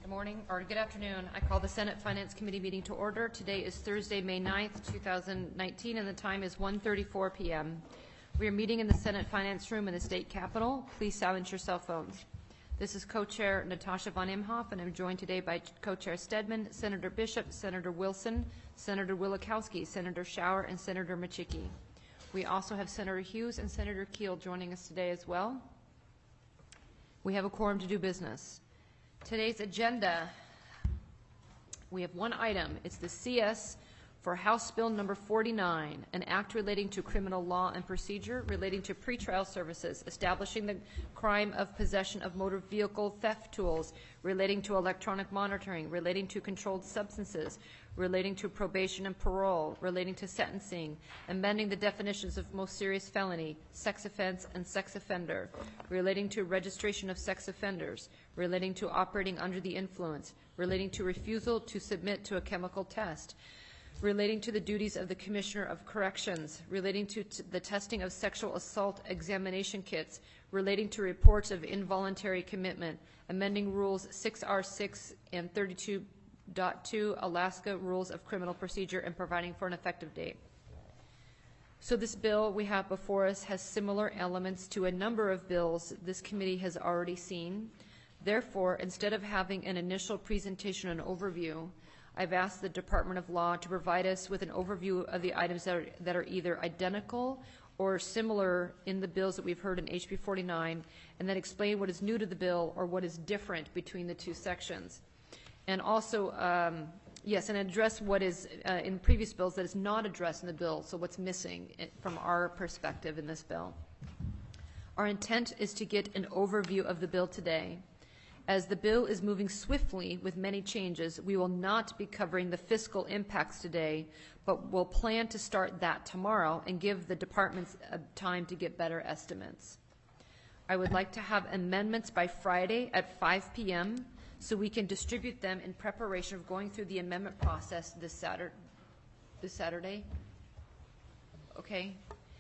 Good morning, or good afternoon. I call the Senate Finance Committee meeting to order. Today is Thursday, May 9th, 2019, and the time is 1:34 p.m. We are meeting in the Senate Finance Room in the State Capitol. Please silence your cell phones. This is Co-Chair Natasha von Imhoff, and I'm joined today by Co-Chair Stedman, Senator Bishop, Senator Wilson, Senator Wielechowski, Senator Schauer, and Senator Machicki. We also have Senator Hughes and Senator Keel joining us today as well. We have a quorum to do business. Today's agenda, we have one item. It's the CS for House Bill number 49, an act relating to criminal law and procedure relating to pretrial services, establishing the crime of possession of motor vehicle theft tools, relating to electronic monitoring, relating to controlled substances, relating to probation and parole, relating to sentencing, amending the definitions of most serious felony, sex offense, and sex offender, relating to registration of sex offenders, relating to operating under the influence, relating to refusal to submit to a chemical test, relating to the duties of the Commissioner of Corrections, relating to the testing of sexual assault examination kits, relating to reports of involuntary commitment, amending Rules 6R6 and 32.2 Alaska Rules of Criminal Procedure, and providing for an effective date. So this bill we have before us has similar elements to a number of bills this committee has already seen. Therefore, instead of having an initial presentation and overview, I've asked the Department of Law to provide us with an overview of the items that are either identical or similar in the bills that we've heard in HB 49, and then explain what is new to the bill or what is different between the two sections. And also, and address what is in previous bills that is not addressed in the bill, so what's missing from our perspective in this bill. Our intent is to get an overview of the bill today. As the bill is moving swiftly with many changes, we will not be covering the fiscal impacts today, but we'll plan to start that tomorrow and give the departments time to get better estimates. I would like to have amendments by Friday at 5 p.m. so we can distribute them in preparation of going through the amendment process this Saturday. Okay.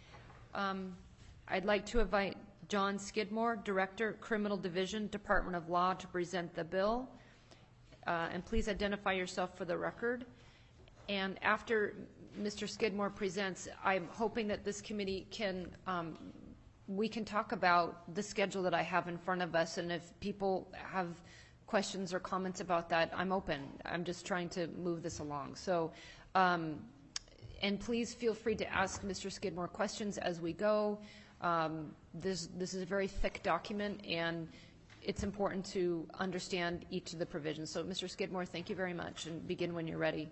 I'd like to invite John Skidmore, Director, Criminal Division, Department of Law, to present the bill. And please identify yourself for the record. And after Mr. Skidmore presents, I'm hoping that this committee can, we can talk about the schedule that I have in front of us, and if people have questions or comments about that, I'm open. I'm just trying to move this along. So, and please feel free to ask Mr. Skidmore questions as we go. This is a very thick document, and it's important to understand each of the provisions. So, Mr. Skidmore, thank you very much, and begin when you're ready.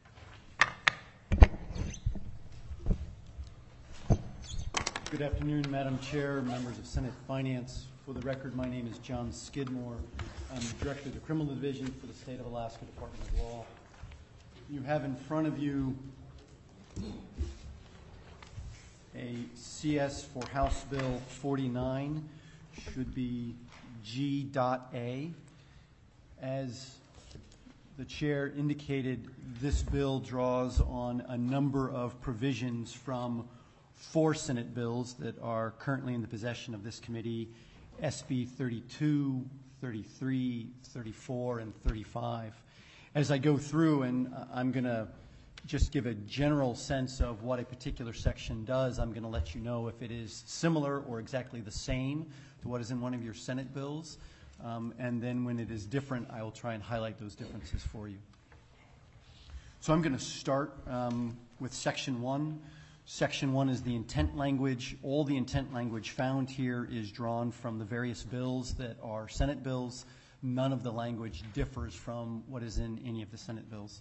Good afternoon, Madam Chair, members of Senate Finance. For the record, my name is John Skidmore. I'm the Director of the Criminal Division for the State of Alaska Department of Law. You have in front of you a CS for House Bill 49, should be G.A. As the Chair indicated, this bill draws on a number of provisions from 4 Senate bills that are currently in the possession of this committee, SB 32, 33, 34, and 35. As I go through, and I'm going to just give a general sense of what a particular section does, I'm going to let you know if it is similar or exactly the same to what is in one of your Senate bills. And then when it is different, I will try and highlight those differences for you. So I'm going to start with Section 1. Section 1 is the intent language. All the intent language found here is drawn from the various bills that are Senate bills. None of the language differs from what is in any of the Senate bills.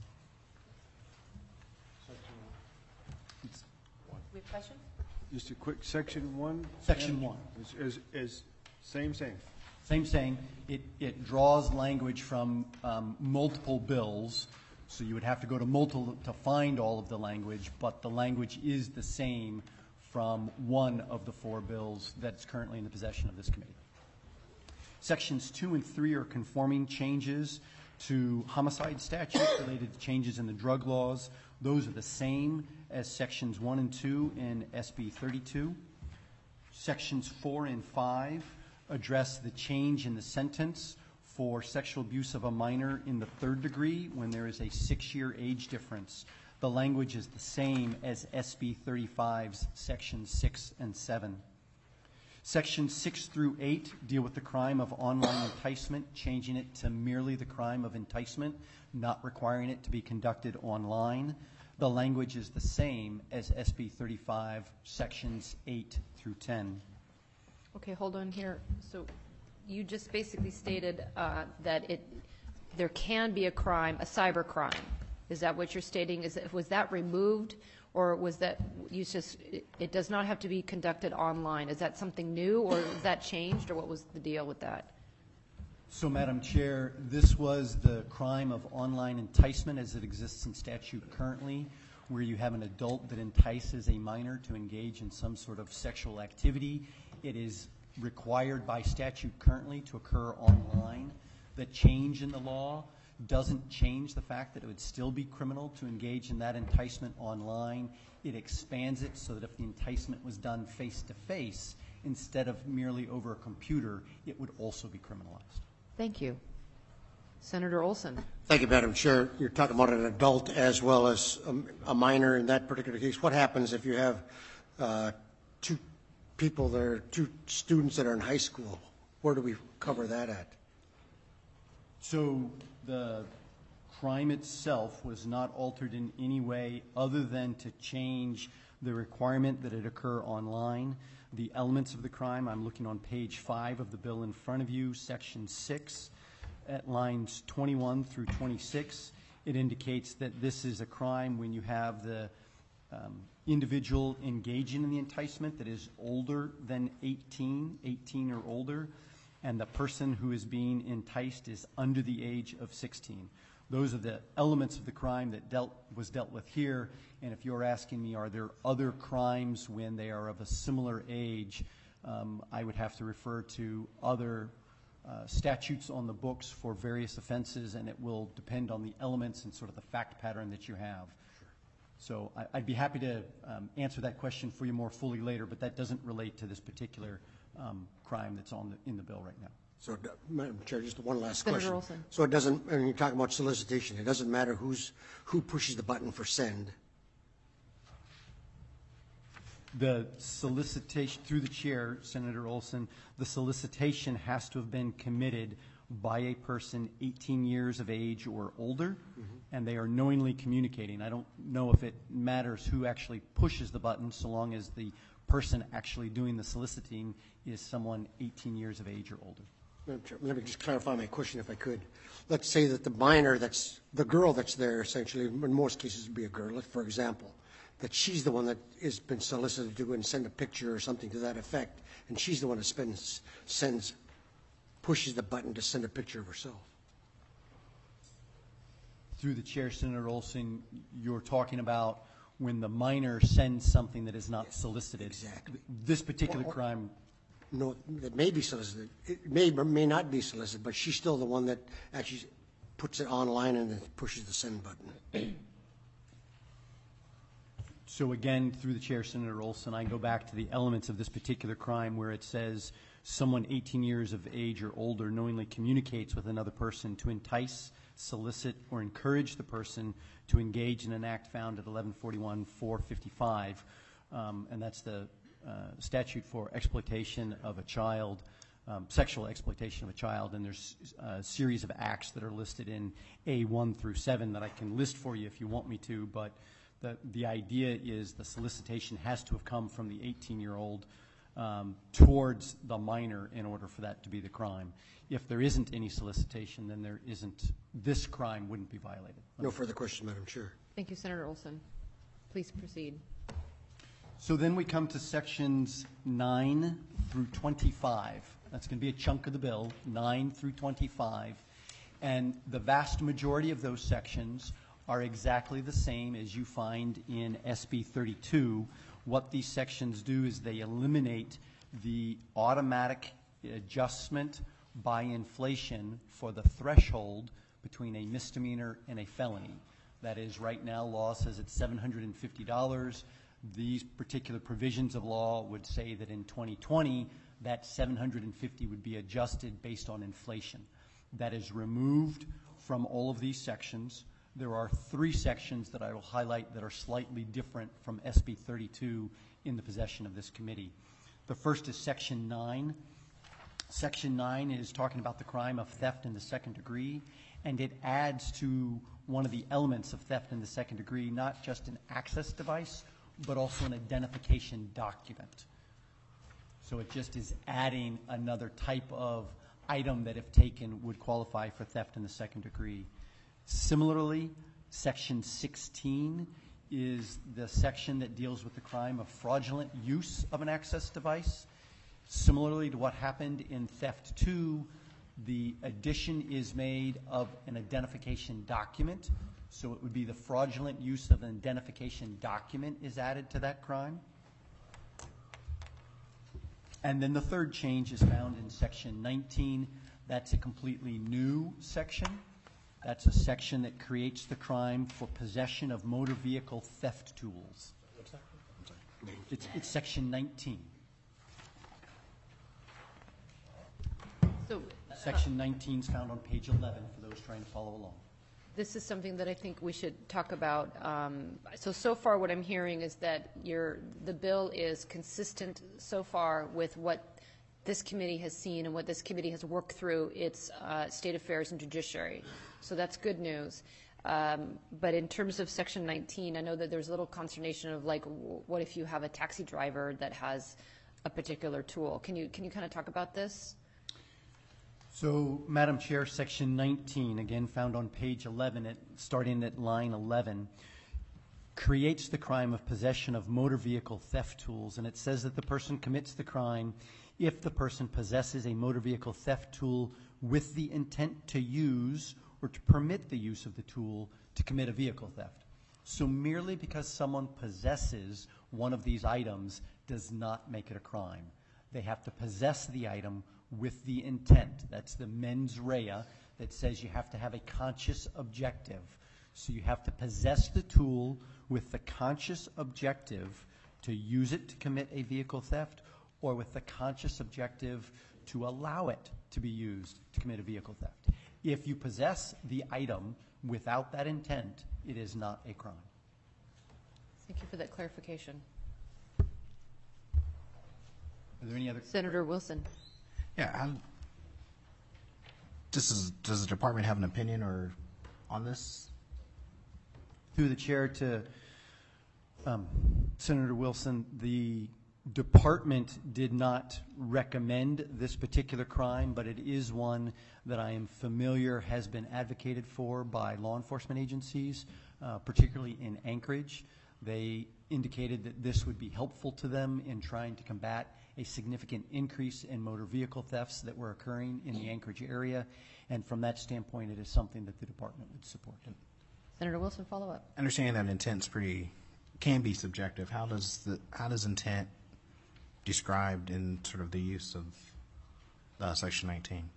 We have questions? Just a quick Section 1. Section 1. Is same. Same. It draws language from multiple bills. So you would have to go to multiple to find all of the language, but the language is the same from one of the 4 bills that's currently in the possession of this committee. Sections 2 and 3 are conforming changes to homicide statute related to changes in the drug laws. Those are the same as Sections 1 and 2 in SB 32. Sections 4 and 5 address the change in the sentence for sexual abuse of a minor in the third degree when there is a 6-year age difference. The language is the same as SB 35's Sections 6 and 7. Sections 6 through 8 deal with the crime of online enticement, changing it to merely the crime of enticement, not requiring it to be conducted online. The language is the same as SB 35, Sections 8 through 10. Okay, hold on here. So you just basically stated that there can be a crime, a cyber crime. Is that what you're stating? Was that removed, or was that it does not have to be conducted online? Is that something new, or is that changed, or what was the deal with that? So, Madam Chair, this was the crime of online enticement as it exists in statute currently, where you have an adult that entices a minor to engage in some sort of sexual activity. It is required by statute currently to occur online. The change in the law doesn't change the fact that it would still be criminal to engage in that enticement online. It expands it so that if the enticement was done face-to-face instead of merely over a computer, it would also be criminalized. Thank you. Senator Olson. Thank you, Madam Chair. You're talking about an adult as well as a minor in that particular case. What happens if you have two students that are in high school? Where do we cover that at? So the crime itself was not altered in any way other than to change the requirement that it occur online. The elements of the crime, I'm looking on page 5 of the bill in front of you, section 6, at lines 21 through 26. It indicates that this is a crime when you have the individual engaging in the enticement that is older than 18 or older, and the person who is being enticed is under the age of 16. Those are the elements of the crime that was dealt with here. And if you're asking me, are there other crimes when they are of a similar age, I would have to refer to other statutes on the books for various offenses, and it will depend on the elements and sort of the fact pattern that you have. So I'd be happy to answer that question for you more fully later, but that doesn't relate to this particular crime that's in the bill right now. So, Madam Chair, just one last Senator question. Olson. So it doesn't, when you're talking about solicitation, it doesn't matter who pushes the button for send. The solicitation, through the chair, Senator Olson, the solicitation has to have been committed by a person 18 years of age or older, and they are knowingly communicating. I don't know if it matters who actually pushes the button, so long as the person actually doing the soliciting is someone 18 years of age or older. Let me just clarify my question if I could. Let's say that the minor, that's the girl that's there essentially, in most cases would be a girl, for example, that she's the one that has been solicited to go and send a picture or something to that effect, and she's the one that pushes the button to send a picture of herself. Through the chair, Senator Olson, you're talking about when the minor sends something that is not solicited. Exactly. This particular crime. No, that may be solicited. It may or may not be solicited, but she's still the one that actually puts it online and then pushes the send button. So again, through the chair, Senator Olson, I go back to the elements of this particular crime where it says someone 18 years of age or older knowingly communicates with another person to entice, solicit, or encourage the person to engage in an act found at 1141-455, and that's the statute for exploitation of a child, sexual exploitation of a child, and there's a series of acts that are listed in A1 through 7 that I can list for you if you want me to, but the idea is the solicitation has to have come from the 18-year-old towards the minor in order for that to be the crime. If there isn't any solicitation, then there isn't, this crime wouldn't be violated. No further questions, Madam Chair. Thank you, Senator Olson. Please proceed. So then we come to sections 9 through 25. That's going to be a chunk of the bill, 9 through 25. And the vast majority of those sections are exactly the same as you find in SB 32. What these sections do is they eliminate the automatic adjustment by inflation for the threshold between a misdemeanor and a felony. That is, right now, law says it's $750. These particular provisions of law would say that in 2020, that $750 would be adjusted based on inflation. that is removed from all of these sections. There are 3 sections that I will highlight that are slightly different from SB 32 in the possession of this committee. The first is Section 9. Section 9 is talking about the crime of theft in the second degree, and it adds to one of the elements of theft in the second degree, not just an access device, but also an identification document. So it just is adding another type of item that, if taken, would qualify for theft in the second degree. Similarly, Section 16 is the section that deals with the crime of fraudulent use of an access device. Similarly to what happened in Theft 2, the addition is made of an identification document. So it would be the fraudulent use of an identification document is added to that crime. And then the third change is found in Section 19. That's a completely new section. That's a section that creates the crime for possession of motor vehicle theft tools. What's that? I'm sorry. It's Section 19. So Section 19 is found on page 11 for those trying to follow along. this is something that I think we should talk about. So far what I'm hearing is that the bill is consistent so far with what this committee has seen and what this committee has worked through its state affairs and judiciary. So that's good news. But in terms of Section 19, I know that there's a little consternation of, like, what if you have a taxi driver that has a particular tool? Can you kind of talk about this? So, Madam Chair, Section 19, again found on page 11, starting at line 11, creates the crime of possession of motor vehicle theft tools, and it says that the person commits the crime if the person possesses a motor vehicle theft tool with the intent to use or to permit the use of the tool to commit a vehicle theft. So merely because someone possesses one of these items does not make it a crime. They have to possess the item with the intent. That's the mens rea that says you have to have a conscious objective. So you have to possess the tool with the conscious objective to use it to commit a vehicle theft, or with the conscious objective to allow it to be used to commit a vehicle theft. If you possess the item without that intent, it is not a crime. Thank you for that clarification. Are there any other? Senator Wilson. Yeah, does the department have an opinion or on this? Through the chair to Senator Wilson, the department did not recommend this particular crime, but it is one that I am familiar has been advocated for by law enforcement agencies, particularly in Anchorage. They indicated that this would be helpful to them in trying to combat a significant increase in motor vehicle thefts that were occurring in the Anchorage area, and from that standpoint, it is something that the department would support. Senator Wilson, follow up. Understanding that intent's can be subjective. How does intent described in sort of the use of Section 19?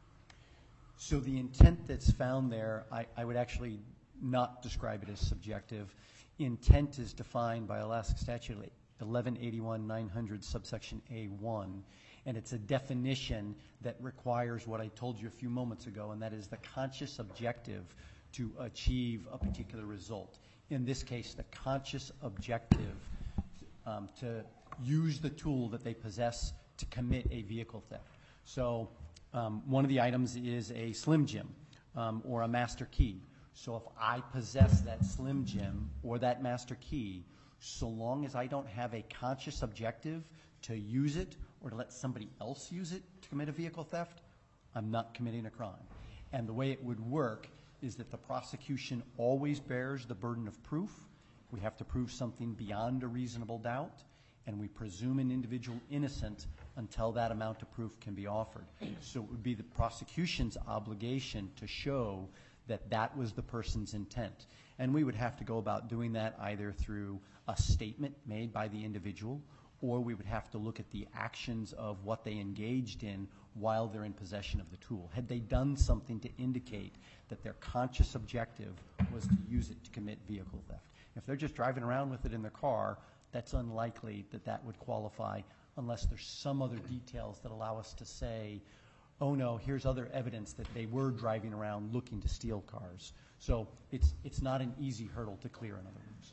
So the intent that's found there, I would actually not describe it as subjective. Intent is defined by Alaska Statute 1181-900 subsection A1, and it's a definition that requires what I told you a few moments ago, and that is the conscious objective to achieve a particular result. In this case, the conscious objective to use the tool that they possess to commit a vehicle theft. So one of the items is a Slim Jim or a master key. So if I possess that Slim Jim or that master key, so long as I don't have a conscious objective to use it or to let somebody else use it to commit a vehicle theft, I'm not committing a crime. And the way it would work is that the prosecution always bears the burden of proof. We have to prove something beyond a reasonable doubt, and we presume an individual innocent until that amount of proof can be offered. So it would be the prosecution's obligation to show that that was the person's intent. And we would have to go about doing that either through a statement made by the individual, or we would have to look at the actions of what they engaged in while they're in possession of the tool. Had they done something to indicate that their conscious objective was to use it to commit vehicle theft? If they're just driving around with it in their car, that's unlikely that that would qualify unless there's some other details that allow us to say, oh no, here's other evidence that they were driving around looking to steal cars. So it's not an easy hurdle to clear, in other words.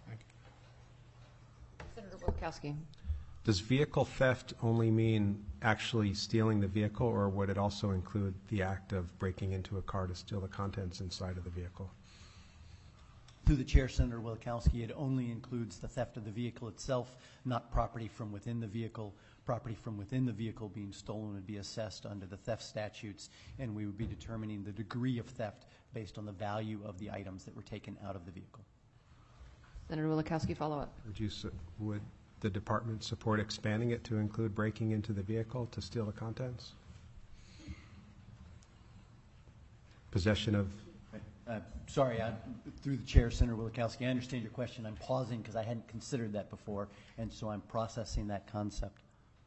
Senator Wilkowski. Does vehicle theft only mean actually stealing the vehicle, or would it also include the act of breaking into a car to steal the contents inside of the vehicle? Through the chair, Senator Wilkowski, it only includes the theft of the vehicle itself, not property from within the vehicle. Property from within the vehicle being stolen would be assessed under the theft statutes, and we would be determining the degree of theft based on the value of the items that were taken out of the vehicle. Senator Wilkowski, follow up. Would the department support expanding it to include breaking into the vehicle to steal the contents? Possession of... Sorry, through the chair, Senator Wilkowski, I understand your question. I'm pausing because I hadn't considered that before, and so I'm processing that concept.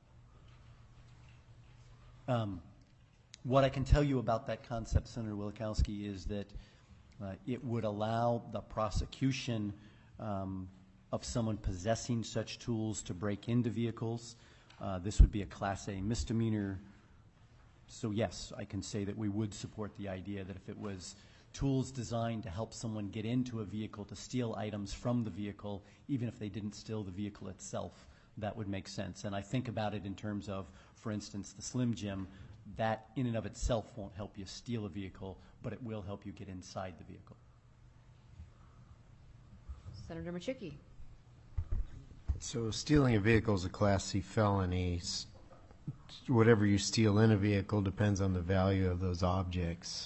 What I can tell you about that concept, Senator Wilkowski, is that it would allow the prosecution of someone possessing such tools to break into vehicles. This would be a Class A misdemeanor. So yes, I can say that we would support the idea that if it was tools designed to help someone get into a vehicle to steal items from the vehicle, even if they didn't steal the vehicle itself, that would make sense. And I think about it in terms of, for instance, the Slim Jim. That in and of itself won't help you steal a vehicle, but it will help you get inside the vehicle. Senator Machicki. So stealing a vehicle is a Class C felony. Whatever you steal in a vehicle depends on the value of those objects.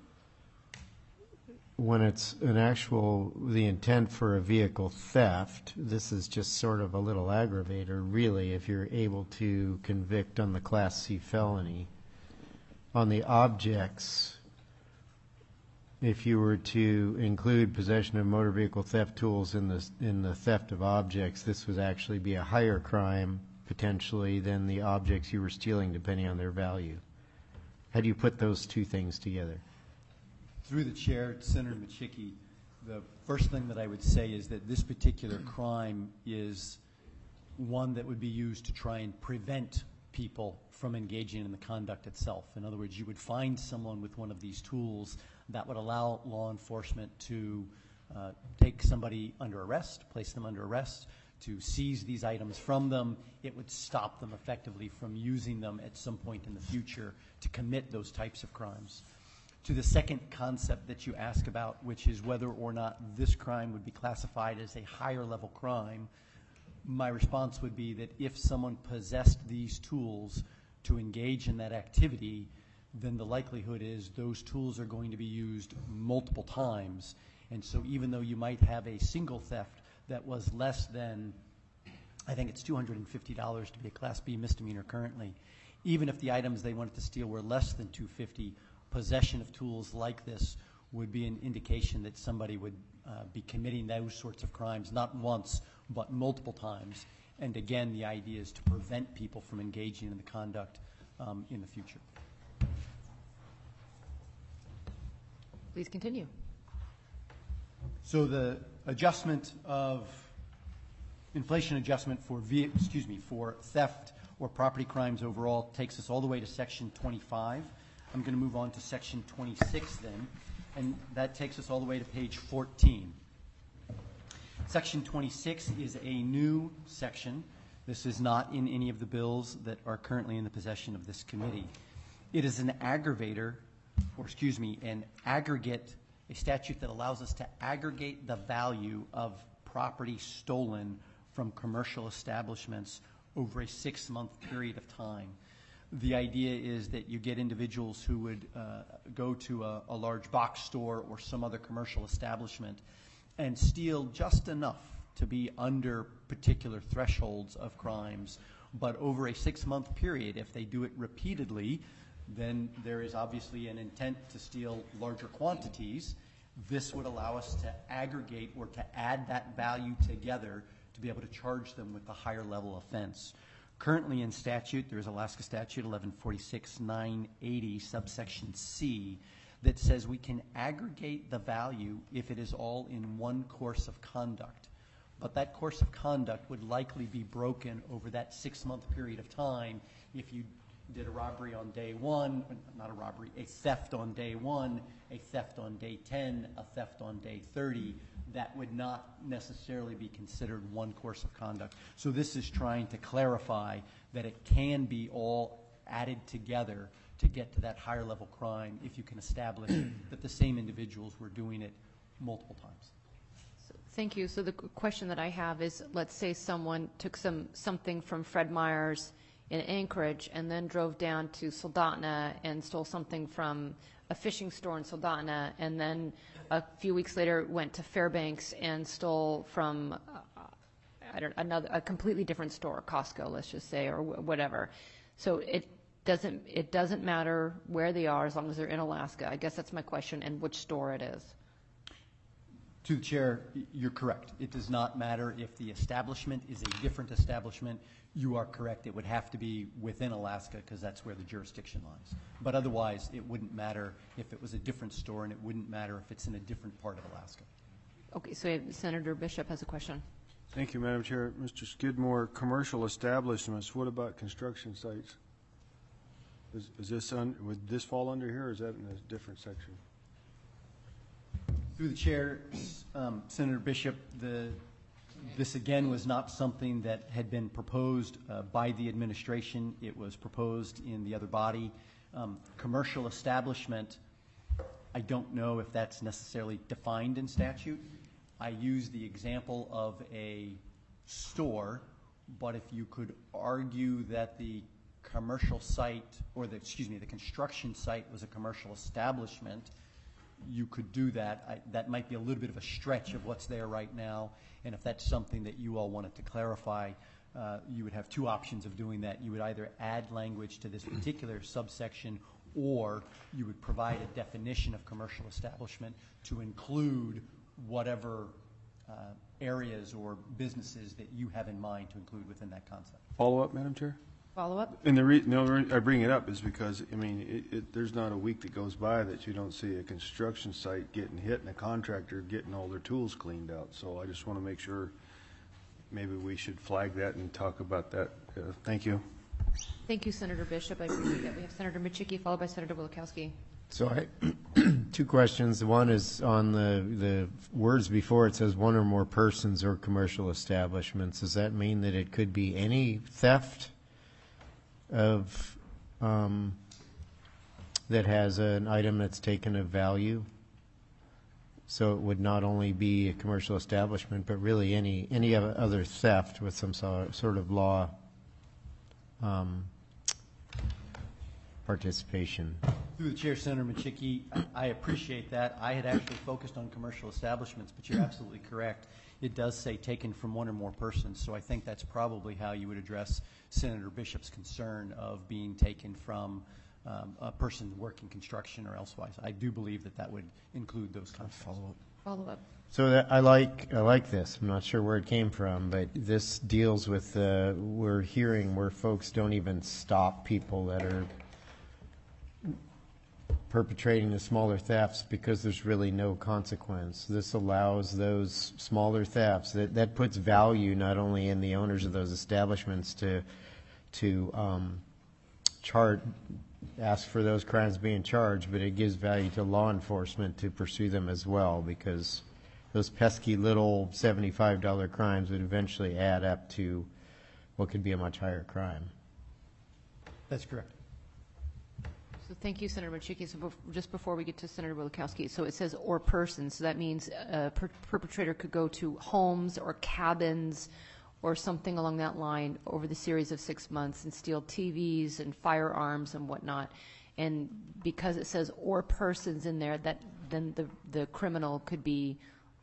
When it's the intent for a vehicle theft, this is just sort of a little aggravator, really, if you're able to convict on the Class C felony. On the objects, if you were to include possession of motor vehicle theft tools in the theft of objects, this would actually be a higher crime, potentially, than the objects you were stealing, depending on their value. How do you put those two things together? Through the chair, Senator Machicki, the first thing that I would say is that this particular crime is one that would be used to try and prevent people from engaging in the conduct itself. In other words, you would find someone with one of these tools that would allow law enforcement to take somebody under arrest, place them under arrest, to seize these items from them. It would stop them effectively from using them at some point in the future to commit those types of crimes. To the second concept that you ask about, which is whether or not this crime would be classified as a higher level crime, my response would be that if someone possessed these tools to engage in that activity, then the likelihood is those tools are going to be used multiple times. And so even though you might have a single theft that was less than, I think it's $250 to be a Class B misdemeanor currently, even if the items they wanted to steal were less than $250, possession of tools like this would be an indication that somebody would be committing those sorts of crimes, not once, but multiple times. And again, the idea is to prevent people from engaging in the conduct in the future. Please continue. So the adjustment of inflation adjustment for for theft or property crimes overall takes us all the way to Section 25. I'm going to move on to Section 26 then, and that takes us all the way to page 14. Section 26 is a new section. This is not in any of the bills that are currently in the possession of this committee. It is an aggregate, a statute that allows us to aggregate the value of property stolen from commercial establishments over a 6-month period of time. The idea is that you get individuals who would go to a large box store or some other commercial establishment and steal just enough to be under particular thresholds of crimes. But over a 6-month period, if they do it repeatedly, then there is obviously an intent to steal larger quantities. This would allow us to aggregate or to add that value together to be able to charge them with the higher level offense. Currently in statute, there is Alaska Statute 1146-980, subsection C, that says we can aggregate the value if it is all in one course of conduct. But that course of conduct would likely be broken over that 6-month period of time if you did a robbery on day one, not a robbery, a theft on day one, a theft on day 10, a theft on day 30, that would not necessarily be considered one course of conduct. So this is trying to clarify that it can be all added together to get to that higher level crime if you can establish that the same individuals were doing it multiple times. Thank you. So the question that I have is, let's say someone took something from Fred Meyer's in Anchorage and then drove down to Soldotna and stole something from a fishing store in Soldotna, and then a few weeks later went to Fairbanks and stole from a completely different store, Costco, let's just say, or whatever. So it doesn't matter where they are as long as they're in Alaska. I guess that's my question, and which store it is. To the chair, you're correct. It does not matter if the establishment is a different establishment. You are correct. It would have to be within Alaska because that's where the jurisdiction lies. But otherwise, it wouldn't matter if it was a different store, and it wouldn't matter if it's in a different part of Alaska. Okay, so Senator Bishop has a question. Thank you, Madam Chair. Mr. Skidmore, commercial establishments, what about construction sites? Would this fall under here, or is that in a different section? Through the chair, Senator Bishop, this again was not something that had been proposed by the administration. It was proposed in the other body. Commercial establishment, I don't know if that's necessarily defined in statute. I use the example of a store, but if you could argue that the commercial site, or the construction site was a commercial establishment, you could do that. That might be a little bit of a stretch of what's there right now, and if that's something that you all wanted to clarify, you would have two options of doing that. You would either add language to this particular subsection, or you would provide a definition of commercial establishment to include whatever areas or businesses that you have in mind to include within that concept. Follow up, Madam Chair? Follow up? And the reason I bring it up is because, I mean, there's not a week that goes by that you don't see a construction site getting hit and a contractor getting all their tools cleaned out. So I just want to make sure maybe we should flag that and talk about that. Thank you. Thank you, Senator Bishop. I appreciate that. We have Senator Michicki, followed by Senator Wielkowski. So two questions. One is on the words before it says one or more persons or commercial establishments. Does that mean that it could be any theft of that has an item that's taken of value? So it would not only be a commercial establishment, but really any other theft with some sort of law participation. Through the chair, Senator Michicki, I appreciate that. I had actually focused on commercial establishments, but you're absolutely correct. It does say taken from one or more persons, so I think that's probably how you would address Senator Bishop's concern of being taken from a person working construction or elsewise. I do believe that would include those concepts. Follow up. So I like this. I'm not sure where it came from, but this deals with we're hearing where folks don't even stop people that are perpetrating the smaller thefts because there's really no consequence. This allows those smaller thefts that puts value not only in the owners of those establishments to ask for those crimes being charged, but it gives value to law enforcement to pursue them as well, because those pesky little $75 crimes would eventually add up to what could be a much higher crime. That's correct. So thank you, Senator Michicki. So just before we get to Senator Wielkowski, so it says or persons, so that means a perpetrator could go to homes or cabins or something along that line over the series of 6 months and steal TVs and firearms and whatnot. And because it says or persons in there, that then the criminal could be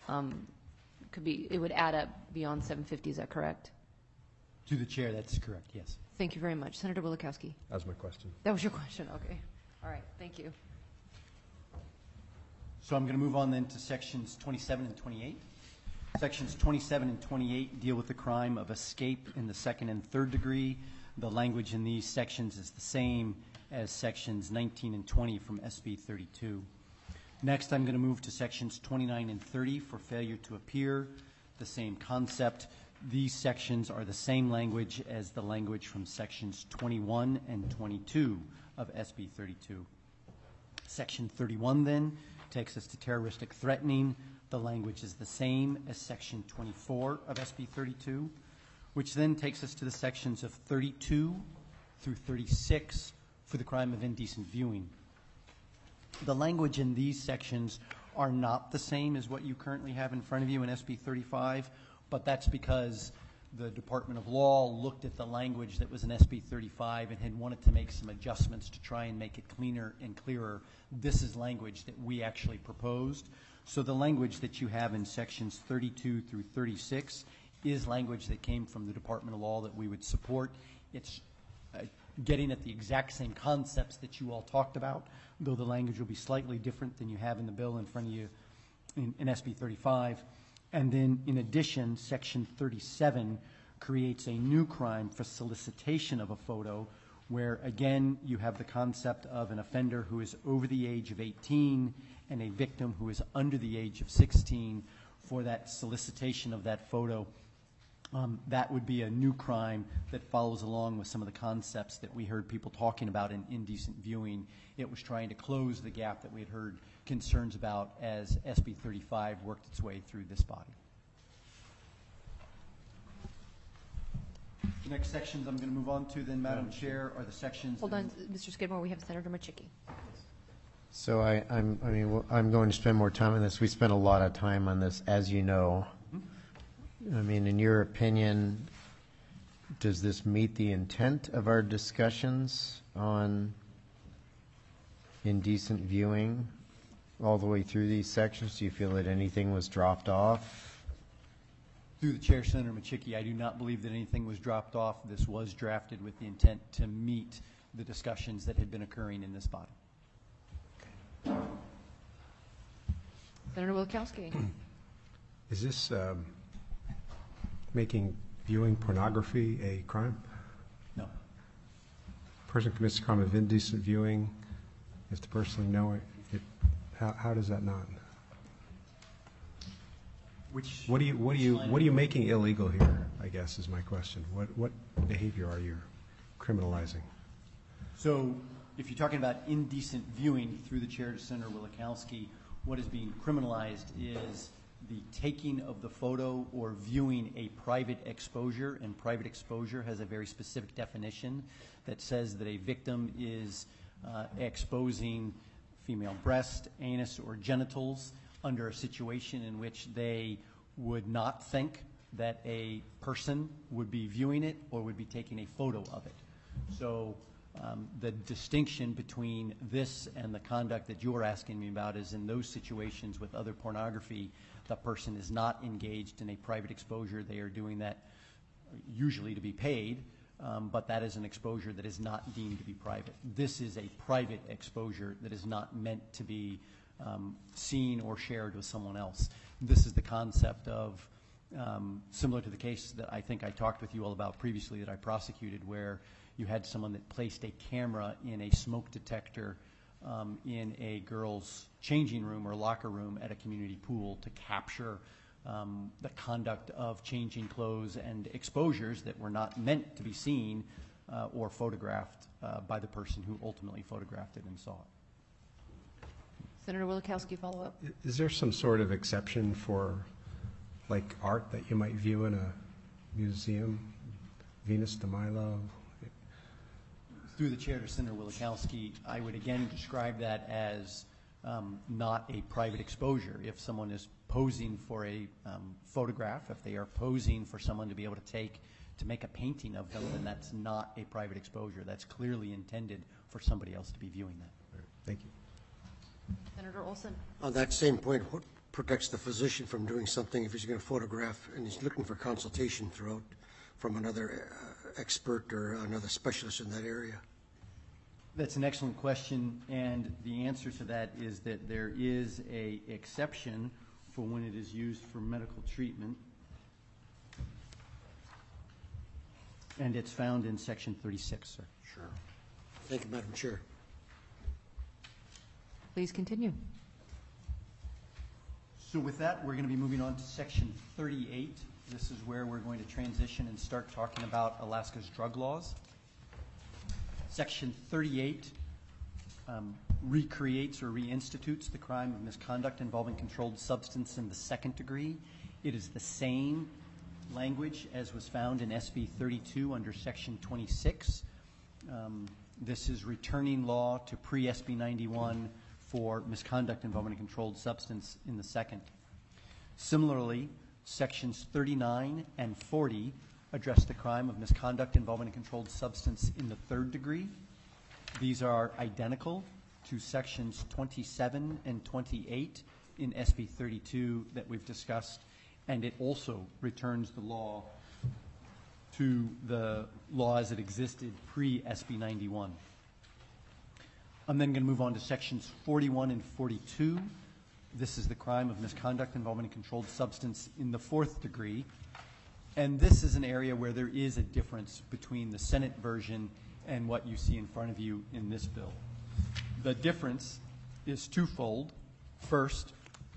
it would add up beyond 750. Is that correct? To the chair, that's correct, yes. Thank you very much. Senator Wielkowski. That was my question. That was your question. Okay. All right. Thank you. So I'm going to move on then to sections 27 and 28. Sections 27 and 28 deal with the crime of escape in the second and third degree. The language in these sections is the same as sections 19 and 20 from SB 32. Next, I'm going to move to sections 29 and 30 for failure to appear. The same concept. these sections are the same language as the language from sections 21 and 22 of SB 32. Section 31 then takes us to terroristic threatening. The language is the same as section 24 of SB 32, which then takes us to the sections of 32 through 36 for the crime of indecent viewing. The language in these sections are not the same as what you currently have in front of you in SB 35, but that's because the Department of Law looked at the language that was in SB 35 and had wanted to make some adjustments to try and make it cleaner and clearer. This is language that we actually proposed. So the language that you have in sections 32 through 36 is language that came from the Department of Law that we would support. It's getting at the exact same concepts that you all talked about, though the language will be slightly different than you have in the bill in front of you in SB 35. And then, in addition, Section 37 creates a new crime for solicitation of a photo, where, again, you have the concept of an offender who is over the age of 18 and a victim who is under the age of 16 for that solicitation of that photo. That would be a new crime that follows along with some of the concepts that we heard people talking about in indecent viewing. It was trying to close the gap that we had heard concerns about as SB 35 worked its way through this body. The next sections I'm going to move on to then, Madam Chair, are the sections... Hold on, Mr. Skidmore, we have Senator Machicki. So I'm going to spend more time on this. We spent a lot of time on this, as you know. I mean, in your opinion, does this meet the intent of our discussions on indecent viewing all the way through these sections? Do you feel that anything was dropped off? Through the chair, Senator Machicki, I do not believe that anything was dropped off. This was drafted with the intent to meet the discussions that had been occurring in this body. Senator Wilkowski. Is this making viewing pornography a crime? No. Person commits a crime of indecent viewing, you have to personally know it. How does that not? What are you making illegal here, I guess, is my question. What behavior are you criminalizing? So if you're talking about indecent viewing, through the chair to Senator Wilkowski, what is being criminalized is the taking of the photo or viewing a private exposure, and private exposure has a very specific definition that says that a victim is exposing female breast, anus, or genitals under a situation in which they would not think that a person would be viewing it or would be taking a photo of it. So the distinction between this and the conduct that you're asking me about is in those situations with other pornography, the person is not engaged in a private exposure. They are doing that usually to be paid, but that is an exposure that is not deemed to be private. This is a private exposure that is not meant to be seen or shared with someone else. This is the concept of, similar to the case that I think I talked with you all about previously that I prosecuted, where you had someone that placed a camera in a smoke detector in a girl's changing room or locker room at a community pool to capture the conduct of changing clothes and exposures that were not meant to be seen or photographed by the person who ultimately photographed it and saw it. Senator Wilkowski, follow up. Is there some sort of exception for, like, art that you might view in a museum? Venus de Milo? Through the chair to Senator Wilkowski, I would again describe that as not a private exposure. If someone is posing for a photograph, if they are posing for someone to be able to make a painting of them, then that's not a private exposure. That's clearly intended for somebody else to be viewing that. Thank you. Senator Olson. On that same point, what protects the physician from doing something if he's going to photograph and he's looking for consultation throughout from another expert or another specialist in that area? That's an excellent question, and the answer to that is that there is an exception for when it is used for medical treatment, and it's found in Section 36, sir. Sure. Thank you, Madam Chair. Please continue. So with that, we're going to be moving on to Section 38 This is where we're going to transition and start talking about Alaska's drug laws. Section 38 recreates or reinstitutes the crime of misconduct involving controlled substance in the second degree. It is the same language as was found in SB 32 under Section 26. This is returning law to pre-SB 91 for misconduct involving a controlled substance in the second. Similarly, Sections 39 and 40 address the crime of misconduct involving a controlled substance in the third degree. These are identical to Sections 27 and 28 in SB 32 that we've discussed, and it also returns the law to the law as it existed pre-SB 91. I'm then going to move on to Sections 41 and 42. This is the crime of misconduct involving a controlled substance in the fourth degree. And this is an area where there is a difference between the Senate version and what you see in front of you in this bill. The difference is twofold. First,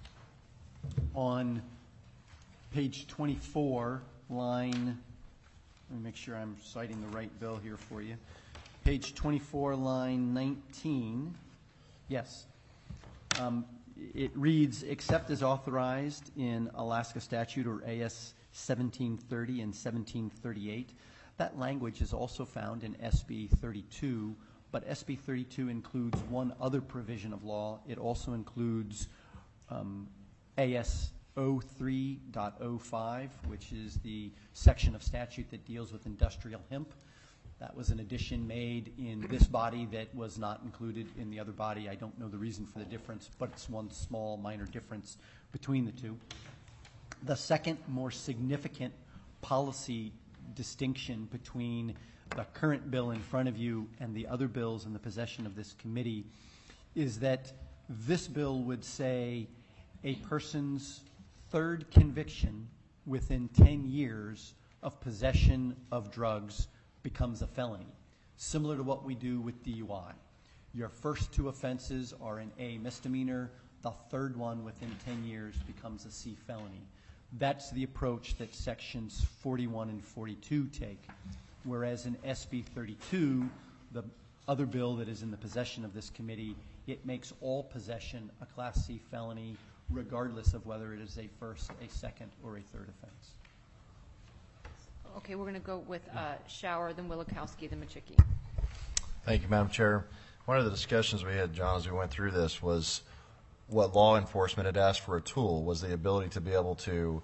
on page 24, line, let me make sure I'm citing the right bill here for you. Page 24, line 19, yes. It reads, except as authorized in Alaska statute or AS 1730 and 1738. That language is also found in SB 32, but SB 32 includes one other provision of law. It also includes AS 03.05, which is the section of statute that deals with industrial hemp. That was an addition made in this body that was not included in the other body. I don't know the reason for the difference, but it's one small minor difference between the two. The second more significant policy distinction between the current bill in front of you and the other bills in the possession of this committee is that this bill would say a person's third conviction within 10 years of possession of drugs becomes a felony, similar to what we do with DUI. Your first two offenses are an A misdemeanor. The third one within 10 years becomes a C felony. That's the approach that sections 41 and 42 take, whereas in SB 32, the other bill that is in the possession of this committee, it makes all possession a Class C felony, regardless of whether it is a first, a second, or a third offense. Okay, we're going to go with Shower, then Willikowski, then Machicki. Thank you, Madam Chair. One of the discussions we had, John, as we went through this was what law enforcement had asked for a tool was the ability to be able to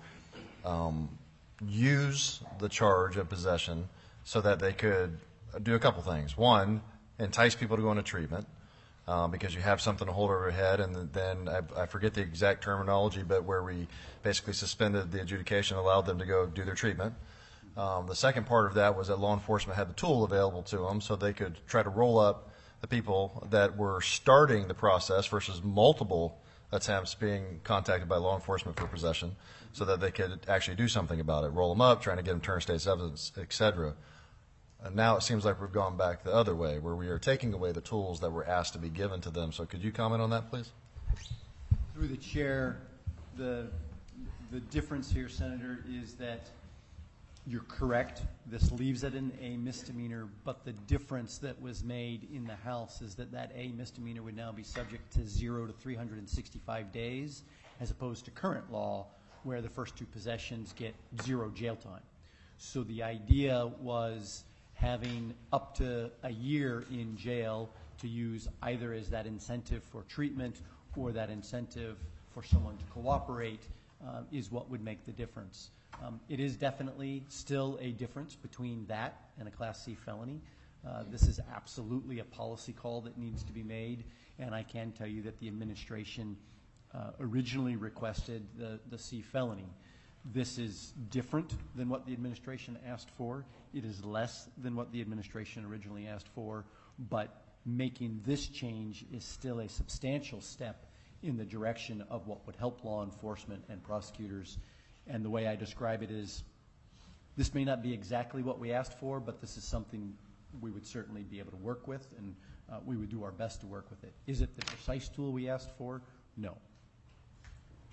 use the charge of possession so that they could do a couple things. One, entice people to go into treatment because you have something to hold over your head, and then I forget the exact terminology, but where we basically suspended the adjudication, allowed them to go do their treatment. The second part of that was that law enforcement had the tool available to them so they could try to roll up the people that were starting the process versus multiple attempts being contacted by law enforcement for possession so that they could actually do something about it, roll them up, trying to get them turned state's evidence, et cetera. And now it seems like we've gone back the other way where we are taking away the tools that were asked to be given to them. So could you comment on that, please? Through the chair, the difference here, Senator, is that you're correct. This leaves it an A misdemeanor, but the difference that was made in the House is that that A misdemeanor would now be subject to 0 to 365 days, as opposed to current law, where the first two possessions get 0 jail time. So the idea was having up to a year in jail to use either as that incentive for treatment or that incentive for someone to cooperate is what would make the difference. It is definitely still a difference between that and a Class C felony. This is absolutely a policy call that needs to be made, and I can tell you that the administration originally requested the C felony. This is different than what the administration asked for. It is less than what the administration originally asked for, but making this change is still a substantial step in the direction of what would help law enforcement and prosecutors. And the way I describe it is, this may not be exactly what we asked for, but this is something we would certainly be able to work with, and we would do our best to work with it. Is it the precise tool we asked for? No.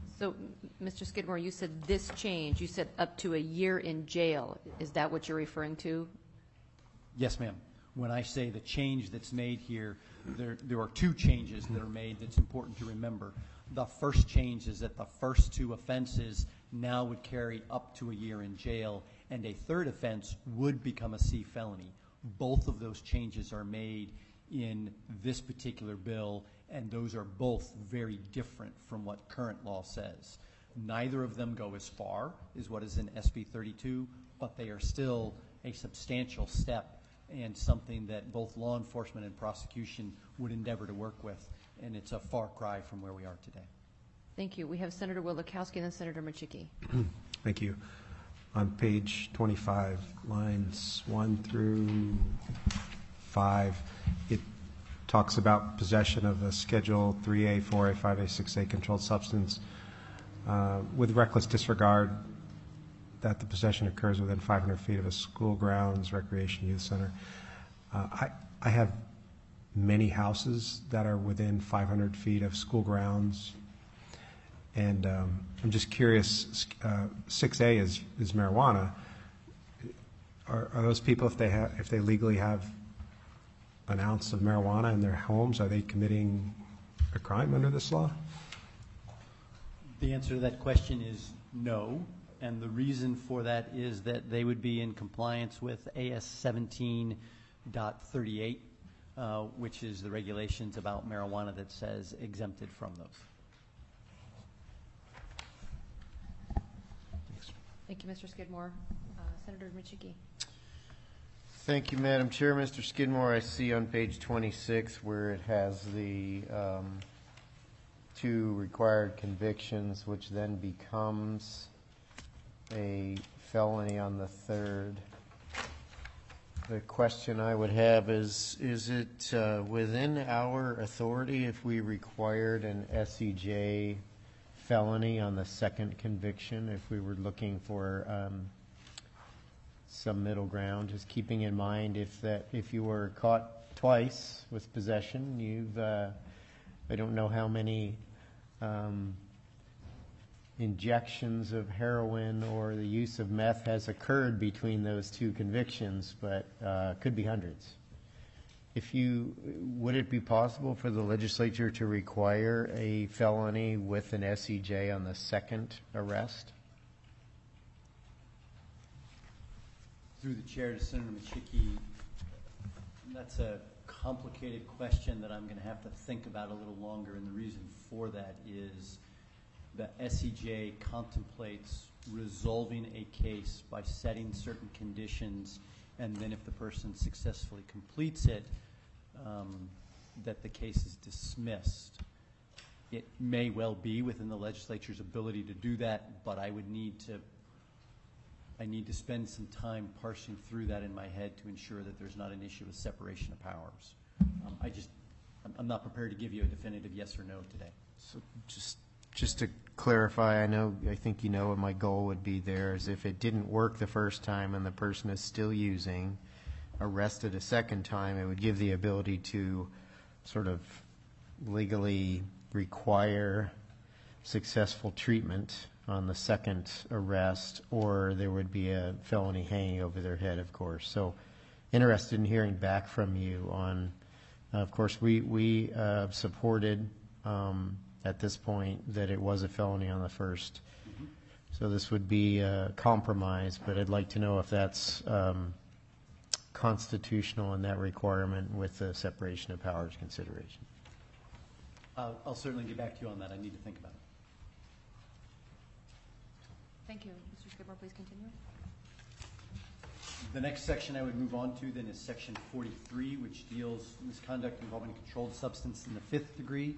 So, Mr. Skidmore, you said this change, you said up to a year in jail. Is that what you're referring to? Yes, ma'am. When I say the change that's made here, there are two changes that are made that's important to remember. The first change is that the first two offenses now would carry up to a year in jail, and a third offense would become a C felony. Both of those changes are made in this particular bill, and those are both very different from what current law says. Neither of them go as far as what is in SB 32, but they are still a substantial step and something that both law enforcement and prosecution would endeavor to work with, and it's a far cry from where we are today. Thank you. We have Senator Wielochowski and then Senator Machicki. Thank you. On page 25, lines 1 through 5, it talks about possession of a Schedule 3A, 4A, 5A, 6A controlled substance with reckless disregard that the possession occurs within 500 feet of a school grounds, recreation, youth center. I have many houses that are within 500 feet of school grounds, and I'm just curious, 6A is marijuana. Are those people, if they legally have an ounce of marijuana in their homes, are they committing a crime under this law? The answer to that question is no, and the reason for that is that they would be in compliance with AS 17.38, which is the regulations about marijuana that says exempted from those. Thank you, Mr. Skidmore. Senator Machicki. Thank you, Madam Chair. Mr. Skidmore, I see on page 26 where it has the two required convictions, which then becomes a felony on the third. The question I would have is it within our authority if we required an SEJ felony on the second conviction, if we were looking for some middle ground, just keeping in mind if you were caught twice with possession, you've I don't know how many injections of heroin or the use of meth has occurred between those two convictions, but could be hundreds. Would it be possible for the legislature to require a felony with an SEJ on the second arrest? Through the chair to Senator Machicki, that's a complicated question that I'm going to have to think about a little longer, and the reason for that is the SEJ contemplates resolving a case by setting certain conditions, and then if the person successfully completes it, that the case is dismissed. It may well be within the legislature's ability to do that, but I need to spend some time parsing through that in my head to ensure that there's not an issue with separation of powers. I'm not prepared to give you a definitive yes or no today. So just to clarify, I think you know what my goal would be there is if it didn't work the first time and the person is still using, arrested a second time, it would give the ability to sort of legally require successful treatment on the second arrest, or there would be a felony hanging over their head, of course. So interested in hearing back from you on, of course, we supported at this point that it was a felony on the first. Mm-hmm. So this would be a compromise, but I'd like to know if that's constitutional in that requirement with the separation of powers consideration. I'll certainly get back to you on that. I need to think about it. Thank you. Mr. Skidmore, please continue. The next section I would move on to then is section 43, which deals misconduct involving a controlled substance in the fifth degree.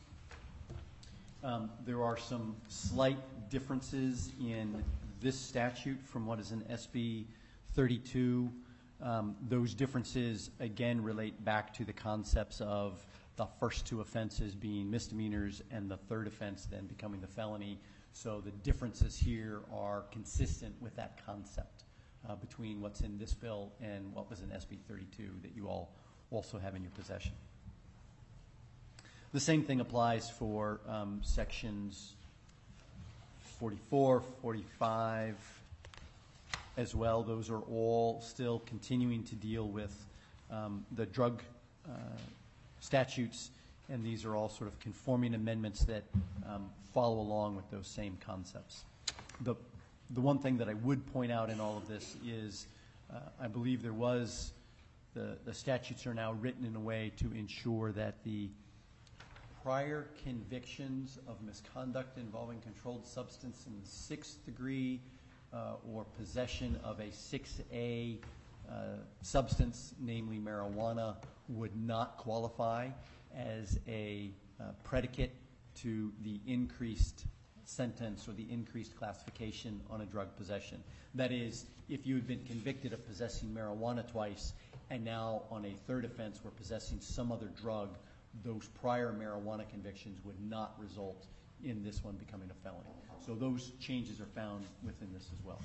There are some slight differences in this statute from what is in SB 32. Those differences, again, relate back to the concepts of the first two offenses being misdemeanors and the third offense then becoming the felony. So the differences here are consistent with that concept between what's in this bill and what was in SB 32 that you all also have in your possession. The same thing applies for sections 44, 45 as well. Those are all still continuing to deal with the drug statutes, and these are all sort of conforming amendments that follow along with those same concepts. The one thing that I would point out in all of this is I believe there was, the statutes are now written in a way to ensure that the prior convictions of misconduct involving controlled substance in the 6th degree or possession of a 6A substance, namely marijuana, would not qualify as a predicate to the increased sentence or the increased classification on a drug possession. That is, if you had been convicted of possessing marijuana twice and now on a third offense were possessing some other drug, those prior marijuana convictions would not result in this one becoming a felony. So those changes are found within this as well.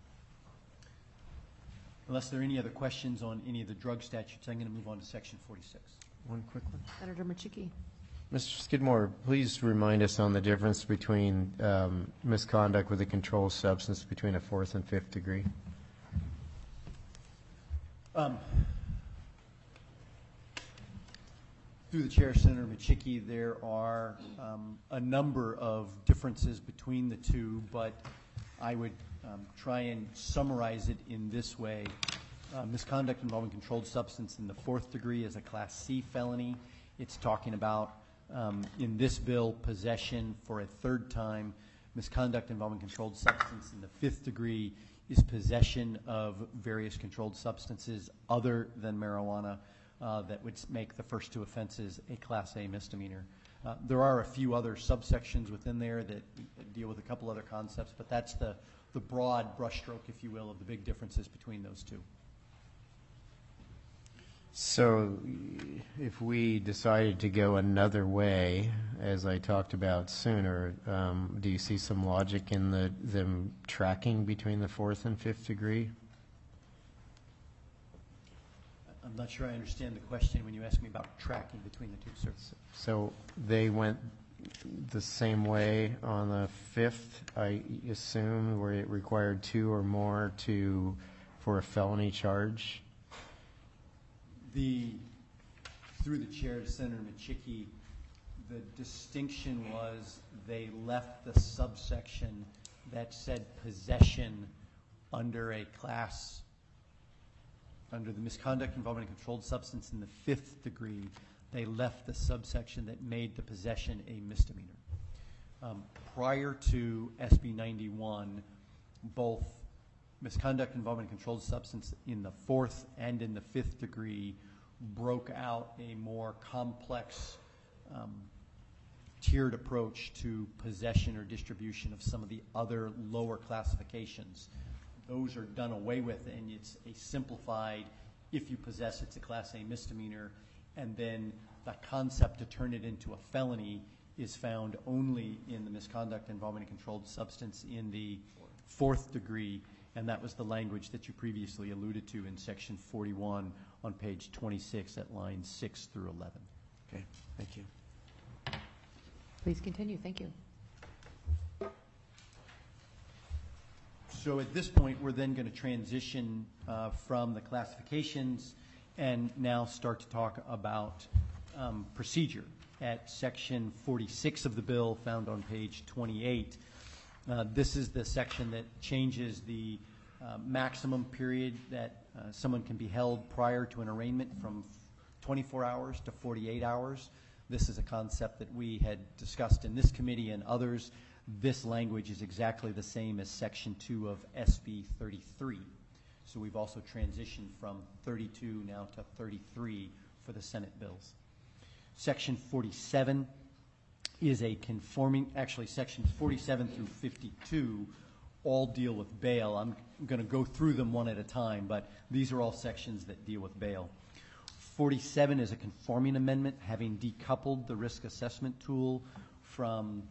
Unless there are any other questions on any of the drug statutes, I'm going to move on to Section 46. One quick one. Senator Machiki. Mr. Skidmore, please remind us on the difference between misconduct with a controlled substance between a 4th and 5th degree. Through the chair, Senator Machiki, there are a number of differences between the two, but I would try and summarize it in this way. Misconduct involving controlled substance in the 4th degree is a Class C felony. It's talking about, in this bill, possession for a third time. Misconduct involving controlled substance in the 5th degree is possession of various controlled substances other than marijuana that would make the first two offenses a Class A misdemeanor. There are a few other subsections within there that deal with a couple other concepts, but that's the broad brushstroke, if you will, of the big differences between those two. So if we decided to go another way, as I talked about sooner, do you see some logic in them tracking between the 4th and 5th degree? I'm not sure I understand the question when you ask me about tracking between the two, sir. So they went the same way on the 5th, I assume, where it required 2 or more for a felony charge? Through the chair to Senator Machiki, the distinction was they left the subsection that said possession under the misconduct involving a controlled substance in the 5th degree. They left the subsection that made the possession a misdemeanor. Prior to SB 91, both misconduct involving a controlled substance in the 4th and in the 5th degree broke out a more complex tiered approach to possession or distribution of some of the other lower classifications. Those are done away with, and it's a simplified, if you possess, it's a Class A misdemeanor, and then the concept to turn it into a felony is found only in the misconduct involving a controlled substance in the 4th degree, and that was the language that you previously alluded to in Section 41 on page 26 at lines 6 through 11. Okay, thank you. Please continue. Thank you. So at this point, we're then going to transition from the classifications and now start to talk about procedure. At Section 46 of the bill, found on page 28, this is the section that changes the maximum period that someone can be held prior to an arraignment from 24 hours to 48 hours. This is a concept that we had discussed in this committee and others. This language is exactly the same as Section 2 of SB 33. So we've also transitioned from 32 now to 33 for the Senate bills. Section 47 is a conforming, actually sections 47 through 52 all deal with bail. I'm going to go through them one at a time, but these are all sections that deal with bail. 47 is a conforming amendment, having decoupled the risk assessment tool from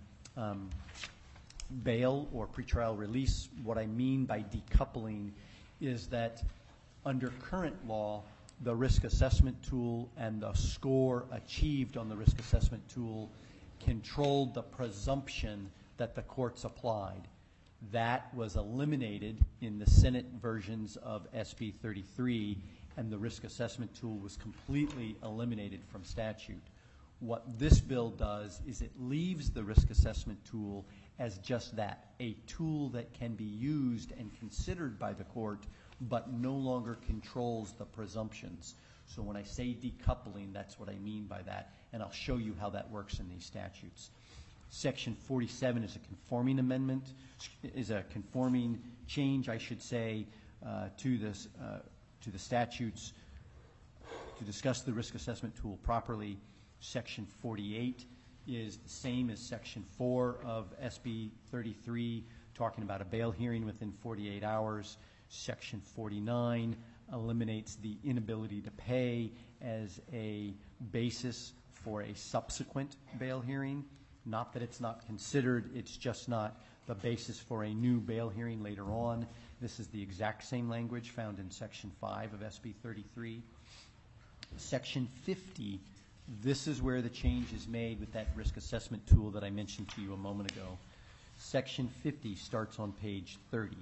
bail or pretrial release. What I mean by decoupling is that under current law, the risk assessment tool and the score achieved on the risk assessment tool controlled the presumption that the courts applied. That was eliminated in the Senate versions of SB 33, and the risk assessment tool was completely eliminated from statute. What this bill does is it leaves the risk assessment tool as just that, a tool that can be used and considered by the court, but no longer controls the presumptions. So when I say decoupling, that's what I mean by that, and I'll show you how that works in these statutes. Section 47 is a conforming amendment, is a conforming change, I should say, to the statutes to discuss the risk assessment tool properly. Section 48 is the same as Section 4 of SB 33, talking about a bail hearing within 48 hours. Section 49 eliminates the inability to pay as a basis for a subsequent bail hearing. Not that it's not considered, it's just not the basis for a new bail hearing later on. This is the exact same language found in Section 5 of SB 33. Section 50, this is where the change is made with that risk assessment tool that I mentioned to you a moment ago. Section 50 starts on page 30.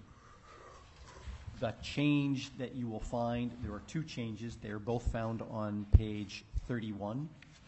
The change that you will find, there are two changes. They are both found on page 31.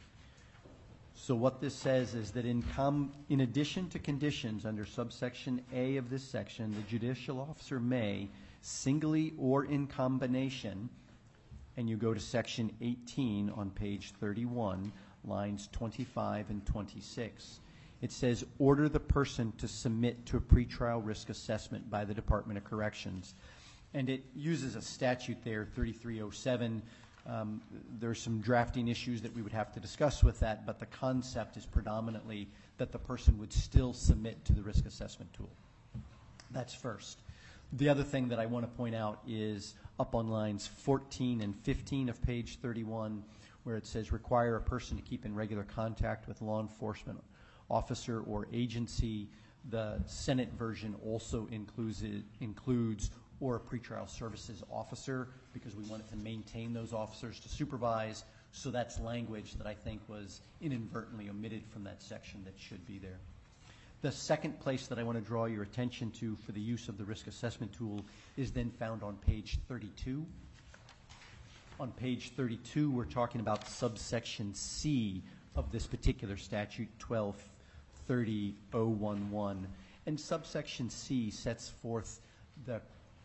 So what this says is that in addition to conditions under subsection A of this section, the judicial officer may, singly or in combination, and you go to section 18 on page 31, lines 25 and 26. It says, order the person to submit to a pretrial risk assessment by the Department of Corrections. And it uses a statute there, 3307. There's some drafting issues that we would have to discuss with that, but the concept is predominantly that the person would still submit to the risk assessment tool. That's first. The other thing that I want to point out is up on lines 14 and 15 of page 31, where it says require a person to keep in regular contact with law enforcement officer or agency. The Senate version also includes or a pretrial services officer, because we wanted to maintain those officers to supervise. So that's language that I think was inadvertently omitted from that section that should be there. The second place that I want to draw your attention to for the use of the risk assessment tool is then found on page 32. On page 32, we're talking about subsection C of this particular statute, 1230.011. And subsection C sets forth the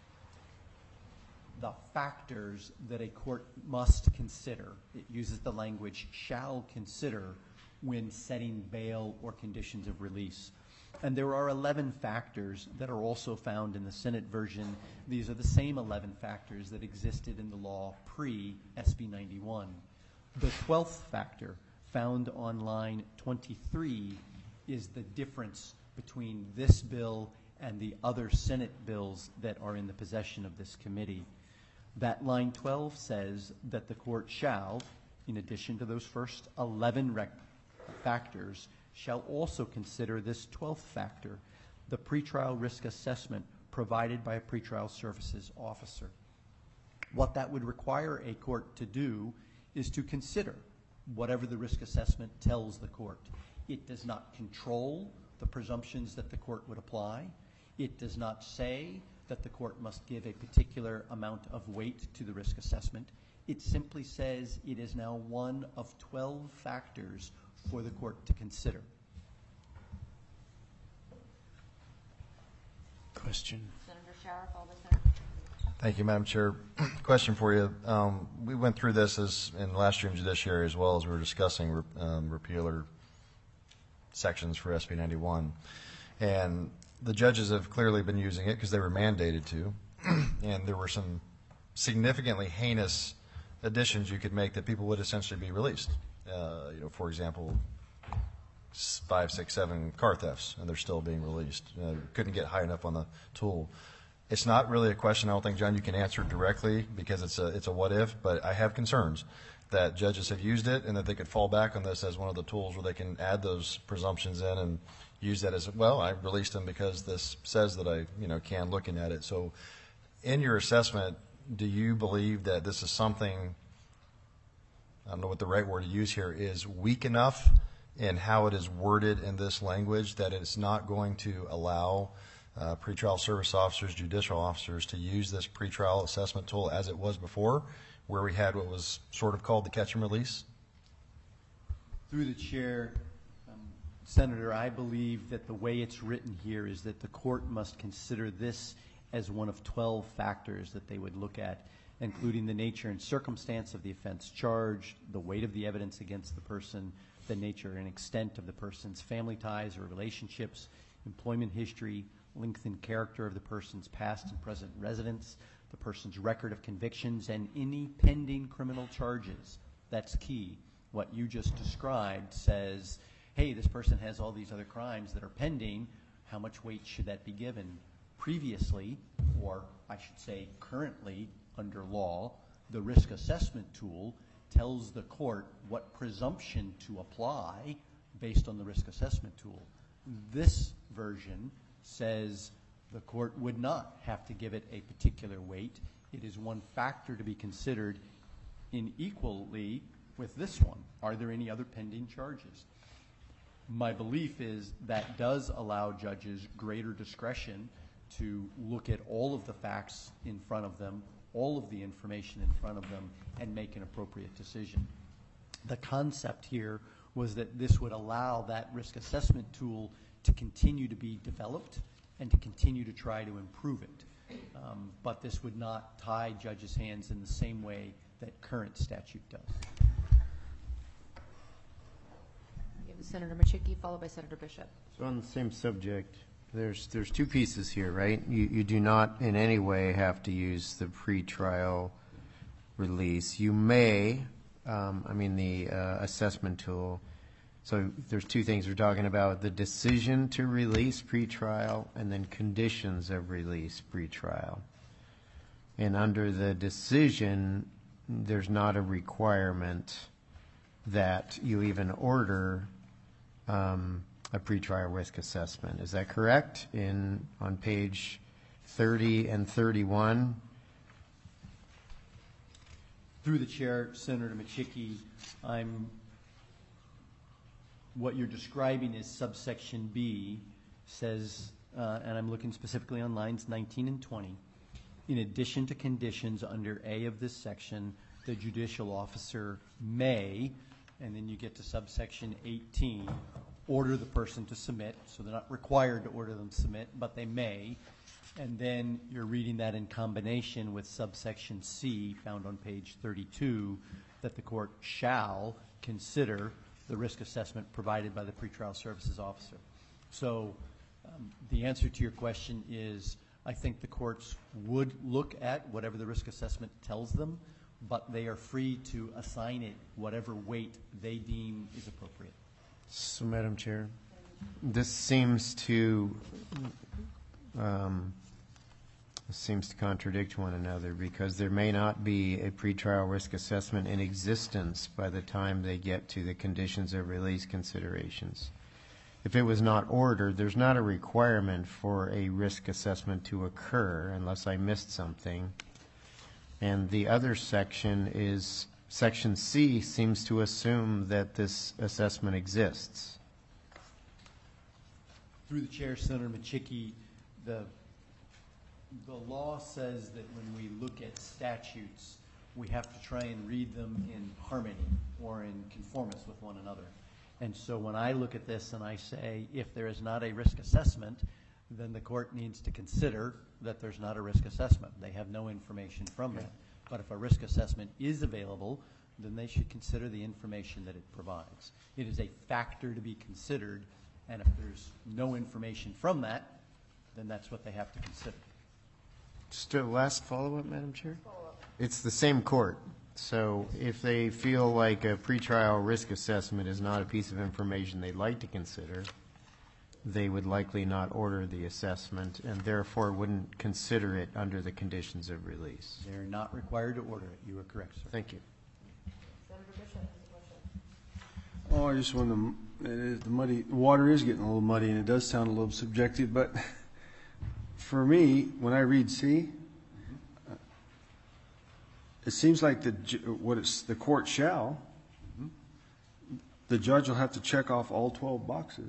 factors that a court must consider. It uses the language shall consider when setting bail or conditions of release. And there are 11 factors that are also found in the Senate version. These are the same 11 factors that existed in the law pre-SB 91. The 12th factor found on line 23 is the difference between this bill and the other Senate bills that are in the possession of this committee. That line 12 says that the court shall, in addition to those first 11 factors, shall also consider this 12th factor, the pretrial risk assessment provided by a pretrial services officer. What that would require a court to do is to consider whatever the risk assessment tells the court. It does not control the presumptions that the court would apply. It does not say that the court must give a particular amount of weight to the risk assessment. It simply says it is now one of 12 factors for the court to consider. Question. Senator Shower, follow the Senator. Thank you, Madam Chair. Question for you. We went through this in last year's judiciary as well as we were discussing repealer sections for SB 91. And the judges have clearly been using it because they were mandated to. And there were some significantly heinous additions you could make that people would essentially be released. For example, 5, 6, 7 car thefts, and they're still being released. Couldn't get high enough on the tool. It's not really a question, I don't think, John, you can answer directly because it's a what if, but I have concerns that judges have used it and that they could fall back on this as one of the tools where they can add those presumptions in and use that as, well, I released them because this says that I can, looking at it. So in your assessment, do you believe that this is something, I don't know what the right word to use here is, weak enough in how it is worded in this language, that it's not going to allow pretrial service officers, judicial officers to use this pretrial assessment tool as it was before, where we had what was sort of called the catch and release? Through the chair, Senator, I believe that the way it's written here is that the court must consider this as one of 12 factors that they would look at, including the nature and circumstance of the offense charged, the weight of the evidence against the person, the nature and extent of the person's family ties or relationships, employment history, length and character of the person's past and present residence, the person's record of convictions, and any pending criminal charges. That's key. What you just described says, hey, this person has all these other crimes that are pending. How much weight should that be given? Previously, or I should say currently under law, the risk assessment tool tells the court what presumption to apply based on the risk assessment tool. This version says the court would not have to give it a particular weight. It is one factor to be considered in equally with this one. Are there any other pending charges? My belief is that does allow judges greater discretion to look at all of the facts in front of them, all of the information in front of them, and make an appropriate decision. The concept here was that this would allow that risk assessment tool to continue to be developed and to continue to try to improve it. But this would not tie judges' hands in the same way that current statute does. We have Senator Machicki, followed by Senator Bishop. So on the same subject, there's two pieces here, right? You do not in any way have to use the pretrial release. You may, the assessment tool. So there's two things we're talking about: the decision to release pretrial, and then conditions of release pretrial. And under the decision, there's not a requirement that you even order a pretrial risk assessment. Is that correct? On page 30 and 31? Through the chair, Senator Machicki, what you're describing is subsection B says, and I'm looking specifically on lines 19 and 20, in addition to conditions under A of this section, the judicial officer may, and then you get to subsection 18, order the person to submit. So they're not required to order them to submit, but they may. And then you're reading that in combination with subsection C, found on page 32, that the court shall consider the risk assessment provided by the pretrial services officer. So the answer to your question is, I think the courts would look at whatever the risk assessment tells them, but they are free to assign it whatever weight they deem is appropriate. So, Madam Chair, this seems to contradict one another, because there may not be a pretrial risk assessment in existence by the time they get to the conditions of release considerations. If it was not ordered, there's not a requirement for a risk assessment to occur unless I missed something. And the other section is, section C seems to assume that this assessment exists. Through the chair, Senator Machicki, the law says that when we look at statutes, we have to try and read them in harmony or in conformance with one another. And so when I look at this and I say, if there is not a risk assessment, then the court needs to consider that there's not a risk assessment. They have no information from that. But if a risk assessment is available, then they should consider the information that it provides. It is a factor to be considered, and if there's no information from that, then that's what they have to consider. Just a last follow-up, Madam Chair? It's the same court. So if they feel like a pretrial risk assessment is not a piece of information they'd like to consider, they would likely not order the assessment and therefore wouldn't consider it under the conditions of release. They're not required to order it. You are correct, sir. Thank you. Senator Bishop has a question. Oh, I just want to, the muddy, the water is getting a little muddy, and it does sound a little subjective, but for me, when I read C, it seems like the court shall, the judge will have to check off all 12 boxes.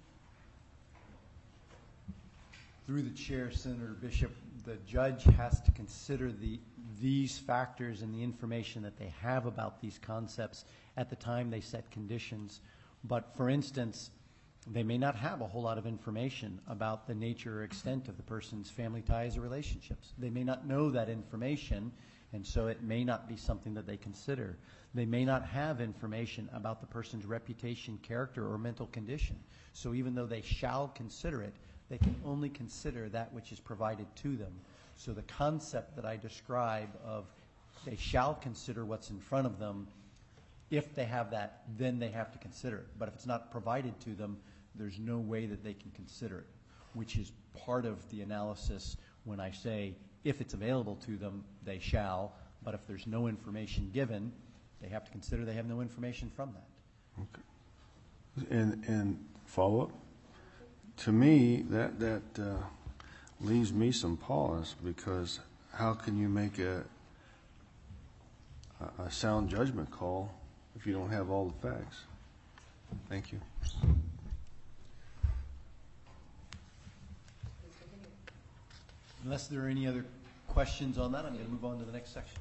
Through the chair, Senator Bishop, the judge has to consider these factors and the information that they have about these concepts at the time they set conditions. But for instance, they may not have a whole lot of information about the nature or extent of the person's family ties or relationships. They may not know that information, and so it may not be something that they consider. They may not have information about the person's reputation, character, or mental condition. So even though they shall consider it, they can only consider that which is provided to them. So the concept that I describe of they shall consider what's in front of them, if they have that, then they have to consider it. But if it's not provided to them, there's no way that they can consider it, which is part of the analysis when I say if it's available to them, they shall, but if there's no information given, they have to consider they have no information from that. And follow-up? To me, that leaves me some pause, because how can you make a sound judgment call if you don't have all the facts? Thank you. Unless there are any other questions on that, I'm going to move on to the next section.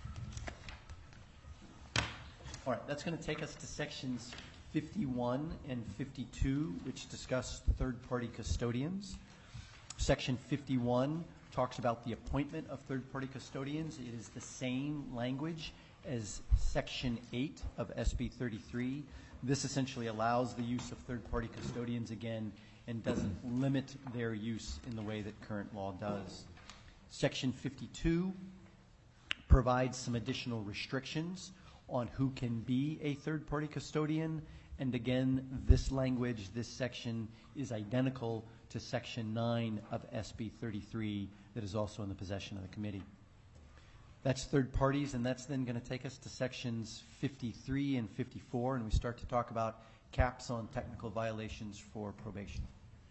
All right, that's going to take us to sections 51 and 52, which discuss third-party custodians. Section 51 talks about the appointment of third-party custodians. It is the same language as Section 8 of SB 33. This essentially allows the use of third-party custodians again and doesn't limit their use in the way that current law does. Section 52 provides some additional restrictions on who can be a third-party custodian. And again, this language, this section, is identical to Section 9 of SB 33 that is also in the possession of the committee. That's third parties, and that's then going to take us to sections 53 and 54, and we start to talk about caps on technical violations for probation.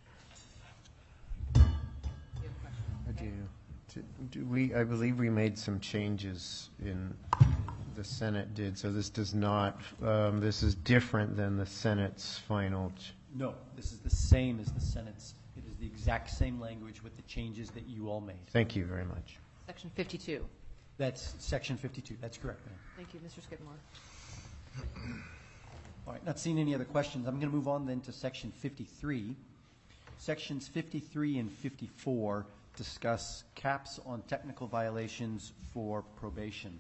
I believe we made some changes in the Senate did, so this does not, this is different than the Senate's final. No, this is the same as the Senate's. It is the exact same language with the changes that you all made. Thank you very much. Section 52. That's section 52. That's correct, ma'am. Thank you, Mr. Skidmore. All right, not seeing any other questions, I'm going to move on then to section 53. Sections 53 and 54 discuss caps on technical violations for probation.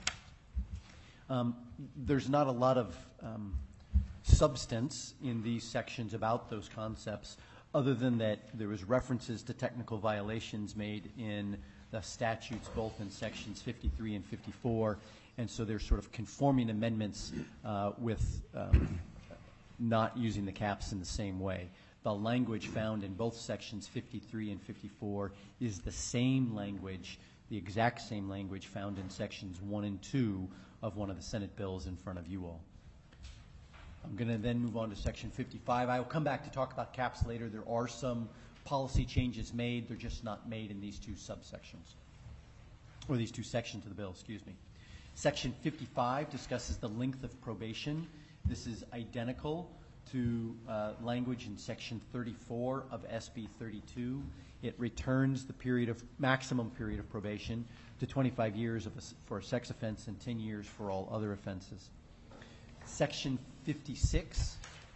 There's not a lot of substance in these sections about those concepts, other than that there was references to technical violations made in the statutes both in sections 53 and 54, and so they're sort of conforming amendments with not using the caps in the same way. The language found in both sections 53 and 54 is the same language, the exact same language found in sections 1 and 2 of one of the Senate bills in front of you all. I'm going to then move on to section 55. I will come back to talk about caps later. There are some policy changes made. They're just not made in these two subsections, or these two sections of the bill, excuse me. Section 55 discusses the length of probation. This is identical to language in section 34 of SB 32. It returns the maximum period of probation to 25 years for a sex offense and 10 years for all other offenses. Section 56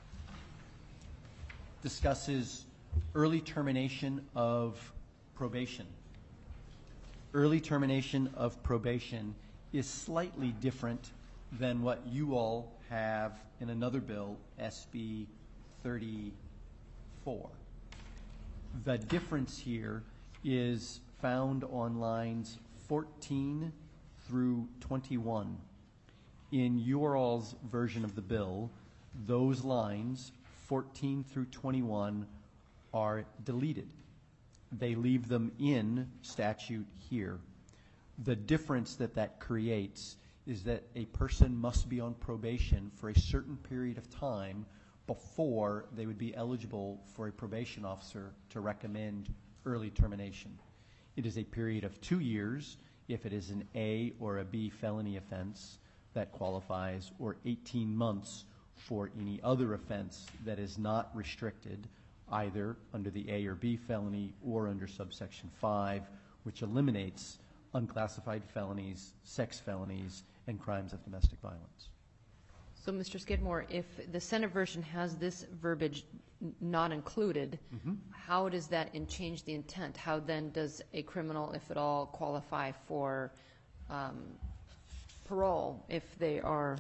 discusses early termination of probation. Early termination of probation is slightly different than what you all have in another bill, SB 34. The difference here is found on lines 14 through 21. In your all's version of the bill, those lines, 14 through 21, are deleted. They leave them in statute here. The difference that creates is that a person must be on probation for a certain period of time before they would be eligible for a probation officer to recommend early termination. It is a period of 2 years if it is an A or a B felony offense that qualifies, or 18 months for any other offense that is not restricted either under the A or B felony or under subsection 5, which eliminates unclassified felonies, sex felonies, and crimes of domestic violence. So, Mr. Skidmore, if the Senate version has this verbiage not included, how does that change the intent? How then does a criminal, if at all, qualify for parole if they are,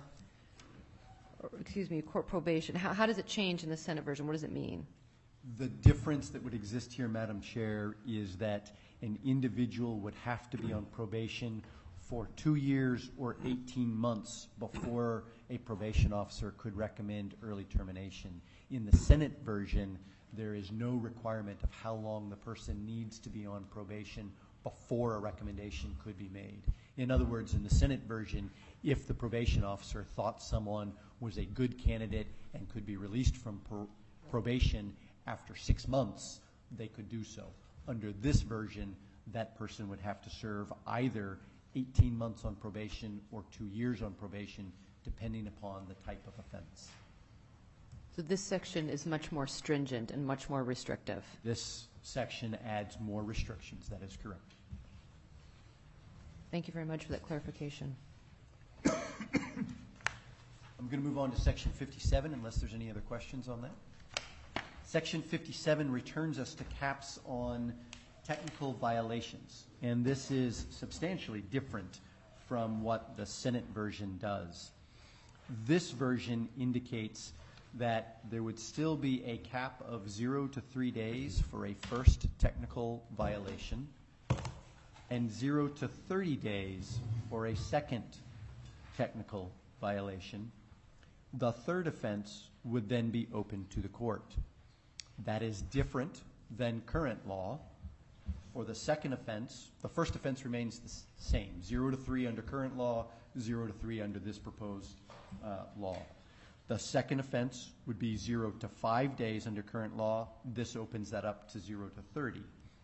court probation? How does it change in the Senate version? What does it mean? The difference that would exist here, Madam Chair, is that an individual would have to be on probation for 2 years or 18 months before a probation officer could recommend early termination. In the Senate version, there is no requirement of how long the person needs to be on probation before a recommendation could be made. In other words, in the Senate version, if the probation officer thought someone was a good candidate and could be released from probation after 6 months, they could do so. Under this version, that person would have to serve either 18 months on probation or 2 years on probation, depending upon the type of offense. So this section is much more stringent and much more restrictive. This section adds more restrictions. That is correct. Thank you very much for that clarification. I'm going to move on to Section 57, unless there's any other questions on that. Section 57 returns us to caps on technical violations, and this is substantially different from what the Senate version does. This version indicates that there would still be a cap of 0 to 3 days for a first technical violation and 0 to 30 days for a second technical violation. The third offense would then be open to the court. That is different than current law. For the second offense, the first offense remains the same, 0 to 3 under current law, 0 to 3 under this proposed law. The second offense would be 0 to 5 days under current law. This opens that up to 0 to 30.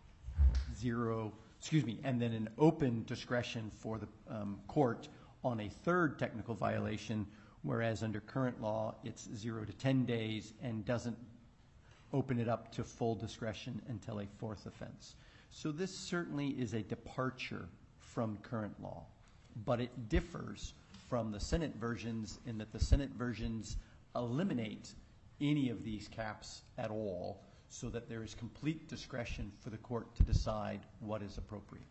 And then an open discretion for the court on a third technical violation, whereas under current law, it's 0 to 10 days and doesn't open it up to full discretion until a fourth offense. So this certainly is a departure from current law, but it differs from the Senate versions in that the Senate versions eliminate any of these caps at all, so that there is complete discretion for the court to decide what is appropriate.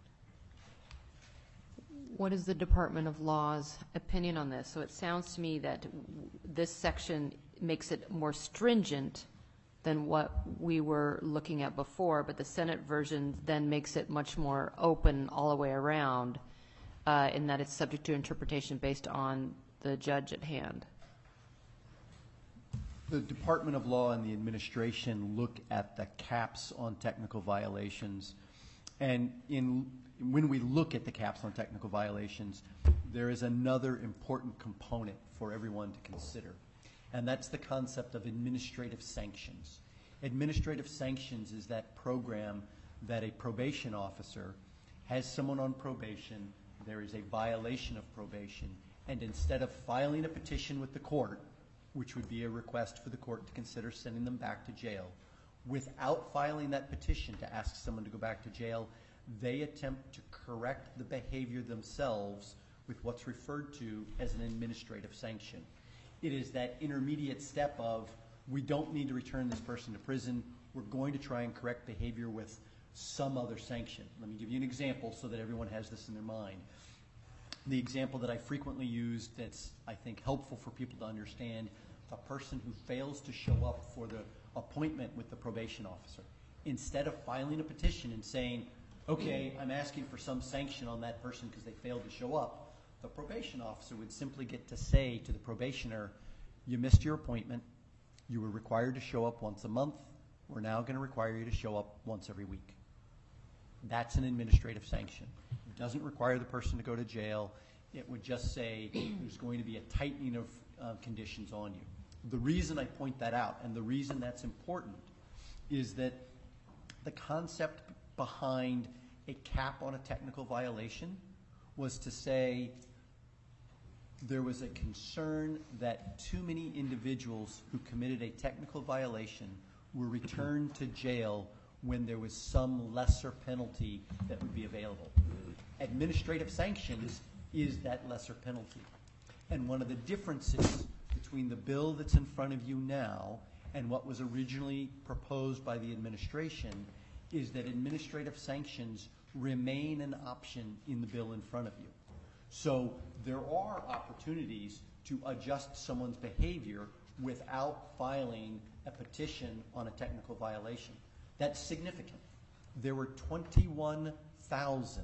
What is the Department of Law's opinion on this? So it sounds to me that this section makes it more stringent than what we were looking at before, but the Senate version then makes it much more open all the way around, in that it's subject to interpretation based on the judge at hand. The Department of Law and the administration look at the caps on technical violations, and when we look at the caps on technical violations, there is another important component for everyone to consider, and that's the concept of administrative sanctions. Administrative sanctions is that program that a probation officer has someone on probation, there is a violation of probation, and instead of filing a petition with the court, which would be a request for the court to consider sending them back to jail, without filing that petition to ask someone to go back to jail, they attempt to correct the behavior themselves with what's referred to as an administrative sanction. It is that intermediate step of, we don't need to return this person to prison, we're going to try and correct behavior with some other sanction. Let me give you an example so that everyone has this in their mind. The example that I frequently use that's, I think, helpful for people to understand, a person who fails to show up for the appointment with the probation officer. Instead of filing a petition and saying, okay, I'm asking for some sanction on that person because they failed to show up, the probation officer would simply get to say to the probationer, you missed your appointment, you were required to show up once a month, we're now going to require you to show up once every week. That's an administrative sanction. It doesn't require the person to go to jail. It would just say there's going to be a tightening of conditions on you. The reason I point that out, and the reason that's important, is that the concept behind a cap on a technical violation was to say, there was a concern that too many individuals who committed a technical violation were returned to jail when there was some lesser penalty that would be available. Administrative sanctions is that lesser penalty. And one of the differences between the bill that's in front of you now and what was originally proposed by the administration is that administrative sanctions remain an option in the bill in front of you. So there are opportunities to adjust someone's behavior without filing a petition on a technical violation. That's significant. There were 21,000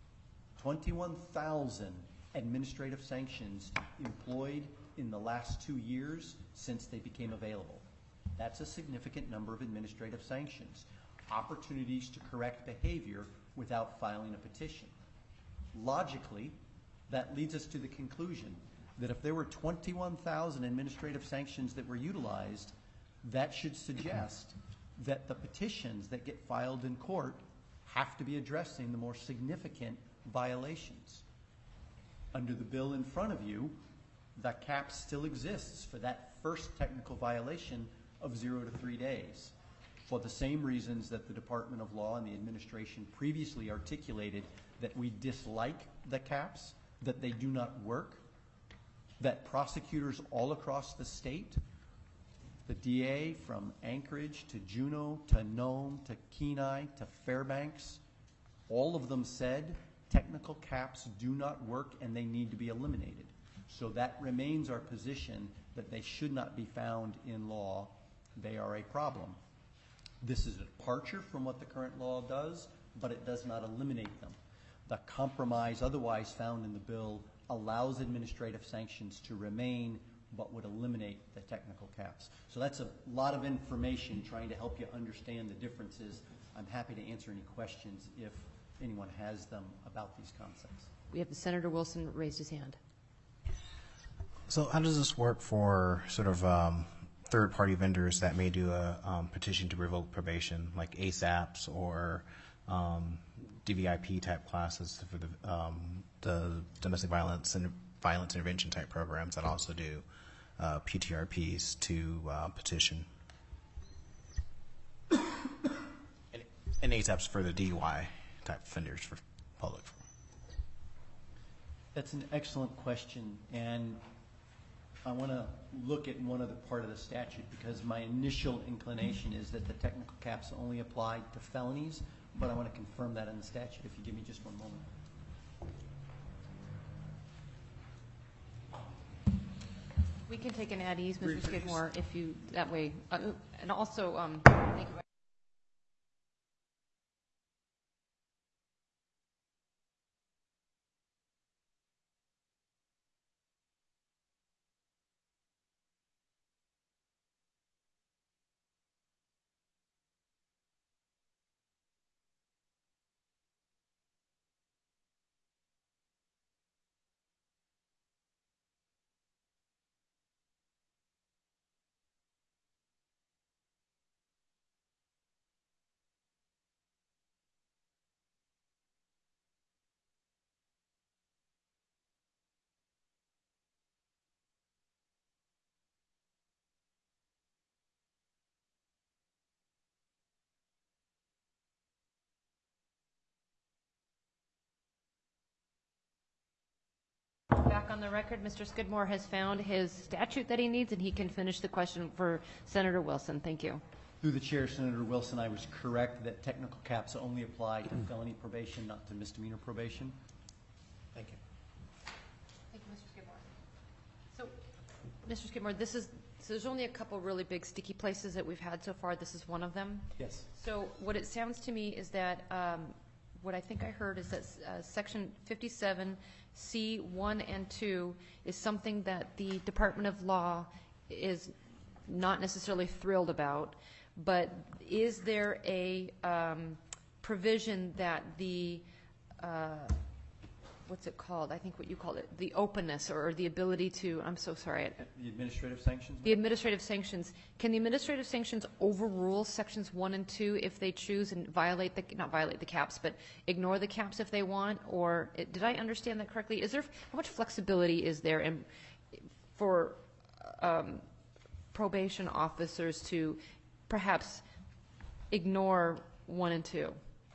administrative sanctions employed in the last 2 years since they became available. That's a significant number of administrative sanctions. Opportunities to correct behavior without filing a petition. Logically, that leads us to the conclusion that if there were 21,000 administrative sanctions that were utilized, that should suggest that the petitions that get filed in court have to be addressing the more significant violations. Under the bill in front of you, the cap still exists for that first technical violation of 0 to 3 days. For the same reasons that the Department of Law and the administration previously articulated that we dislike the caps, that they do not work, that prosecutors all across the state, the DA from Anchorage to Juneau to Nome to Kenai to Fairbanks, all of them said technical caps do not work and they need to be eliminated. So that remains our position that they should not be found in law. They are a problem. This is a departure from what the current law does, but it does not eliminate them. The compromise otherwise found in the bill allows administrative sanctions to remain, but would eliminate the technical caps. So that's a lot of information trying to help you understand the differences. I'm happy to answer any questions if anyone has them about these concepts. We have Senator Wilson raised his hand. So how does this work for sort of third-party vendors that may do a petition to revoke probation, like ASAPs or DVIP type classes for the domestic violence and violence intervention type programs that also do PTRPs to petition? And ASAPs for the DUI type offenders for public. That's an excellent question, and I want to look at one other part of the statute because my initial inclination is that the technical caps only apply to felonies, but I want to confirm that in the statute if you give me just one moment. We can take an at ease, Mr. Skidmore, if you, that way. And also, thank you. Back on the record, Mr. Skidmore has found his statute that he needs, and he can finish the question for Senator Wilson. Thank you. Through the chair, Senator Wilson, I was correct that technical caps only apply to felony probation, not to misdemeanor probation. Thank you. Thank you, Mr. Skidmore. So, Mr. Skidmore, so there's only a couple really big sticky places that we've had so far. This is one of them. Yes. So what it sounds to me is that what I think I heard is that Section 57C1 and 2 is something that the Department of Law is not necessarily thrilled about, but is there a provision that the what's it called? I think what you called it, the openness or the ability to, I'm so sorry. The administrative sanctions? The administrative sanctions, can the administrative sanctions overrule sections 1 and 2 if they choose and violate the, not violate the caps, but ignore the caps if they want? Or, did I understand that correctly? Is there, how much flexibility is there for probation officers to perhaps ignore 1 and 2?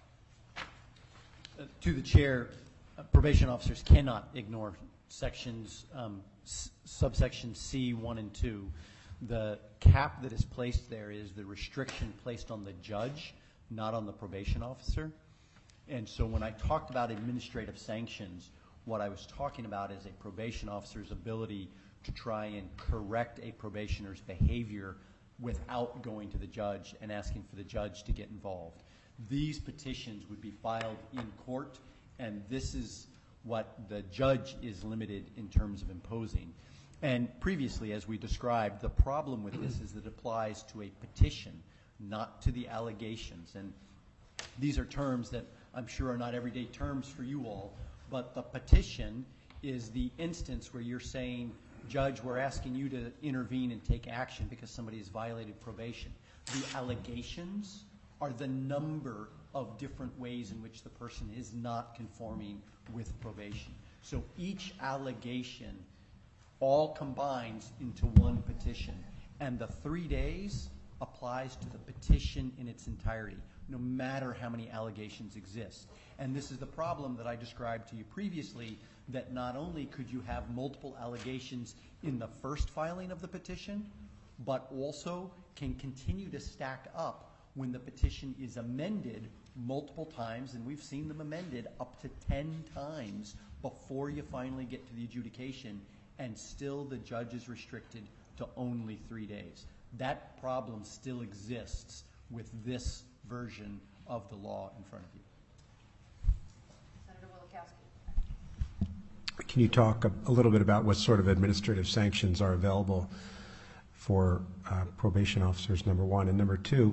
To the chair, probation officers cannot ignore sections, subsection C, 1 and 2. The cap that is placed there is the restriction placed on the judge, not on the probation officer. And so when I talked about administrative sanctions, what I was talking about is a probation officer's ability to try and correct a probationer's behavior without going to the judge and asking for the judge to get involved. These petitions would be filed in court, and this is what the judge is limited in terms of imposing. And previously, as we described, the problem with this is that it applies to a petition, not to the allegations. And these are terms that I'm sure are not everyday terms for you all, but the petition is the instance where you're saying, Judge, we're asking you to intervene and take action because somebody has violated probation. The allegations are the number of different ways in which the person is not conforming with probation. So each allegation all combines into one petition, and the 3 days applies to the petition in its entirety, no matter how many allegations exist. And this is the problem that I described to you previously, that not only could you have multiple allegations in the first filing of the petition, but also can continue to stack up when the petition is amended multiple times, and we've seen them amended up to 10 times before you finally get to the adjudication, and still the judge is restricted to only 3 days. That problem still exists with this version of the law in front of you. Senator Wielechowski. Can you talk a little bit about what sort of administrative sanctions are available for probation officers, number one? And number two,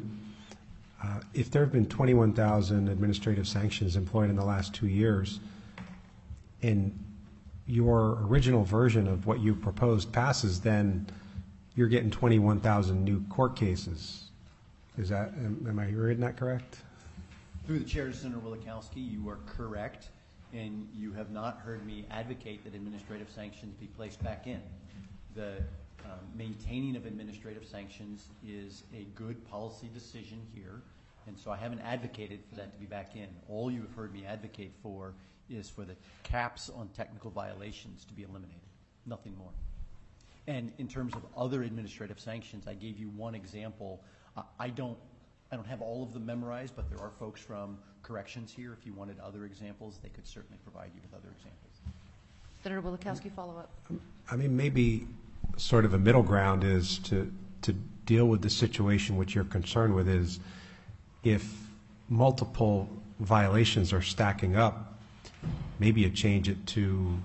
if there have been 21,000 administrative sanctions employed in the last 2 years, and your original version of what you proposed passes, then you're getting 21,000 new court cases. Is that, am I reading that correct? Through the chair, Senator Wielechowski, you are correct, and you have not heard me advocate that administrative sanctions be placed back in. The maintaining of administrative sanctions is a good policy decision here, and so I haven't advocated for that to be back in. All you have heard me advocate for is for the caps on technical violations to be eliminated, nothing more. And in terms of other administrative sanctions, I gave you one example. I don't have all of them memorized, but there are folks from corrections here. If you wanted other examples, they could certainly provide you with other examples. Senator Wielechowski, follow up. I mean, maybe sort of a middle ground is to deal with the situation which you're concerned with is if multiple violations are stacking up, maybe you change it to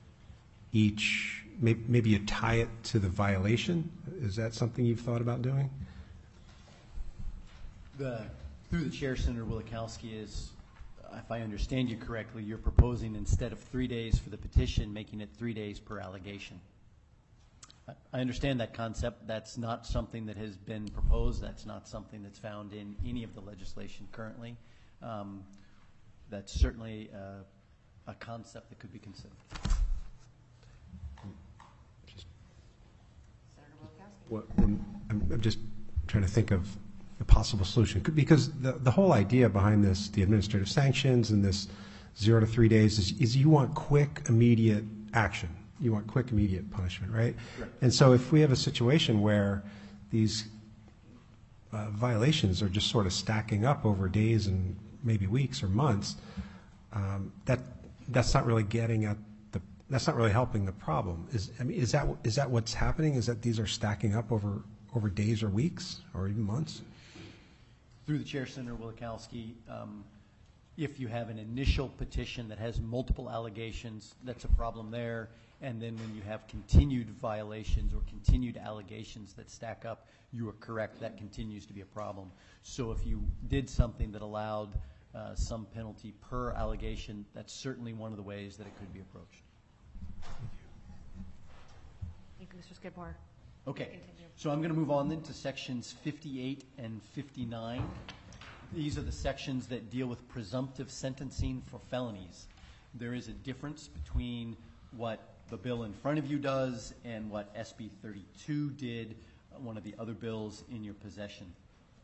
each, maybe you tie it to the violation. Is that something you've thought about doing? Through the chair, Senator Wielechowski, is, if I understand you correctly, you're proposing instead of 3 days for the petition, making it 3 days per allegation. I understand that concept. That's not something that has been proposed. That's not something that's found in any of the legislation currently. That's certainly a concept that could be considered. Senator Wielechowski? I'm just trying to think of the possible solution. Because the whole idea behind this, the administrative sanctions and this 0 to 3 days, is you want quick, immediate action. You want quick, immediate punishment, right? Correct. And so if we have a situation where these violations are just sort of stacking up over days and maybe weeks or months, that's not really getting at that's not really helping the problem. Is that what's happening? Is that these are stacking up over days or weeks or even months? Through the chair, Senator Wielechowski, if you have an initial petition that has multiple allegations, that's a problem there. And then when you have continued violations or continued allegations that stack up, you are correct, that continues to be a problem. So if you did something that allowed some penalty per allegation, that's certainly one of the ways that it could be approached. Thank you, Mr. Skidmore. Okay, Continue. so I'm going to move on then to sections 58 and 59. These are the sections that deal with presumptive sentencing for felonies. There is a difference between what the bill in front of you does and what SB 32 did, one of the other bills in your possession.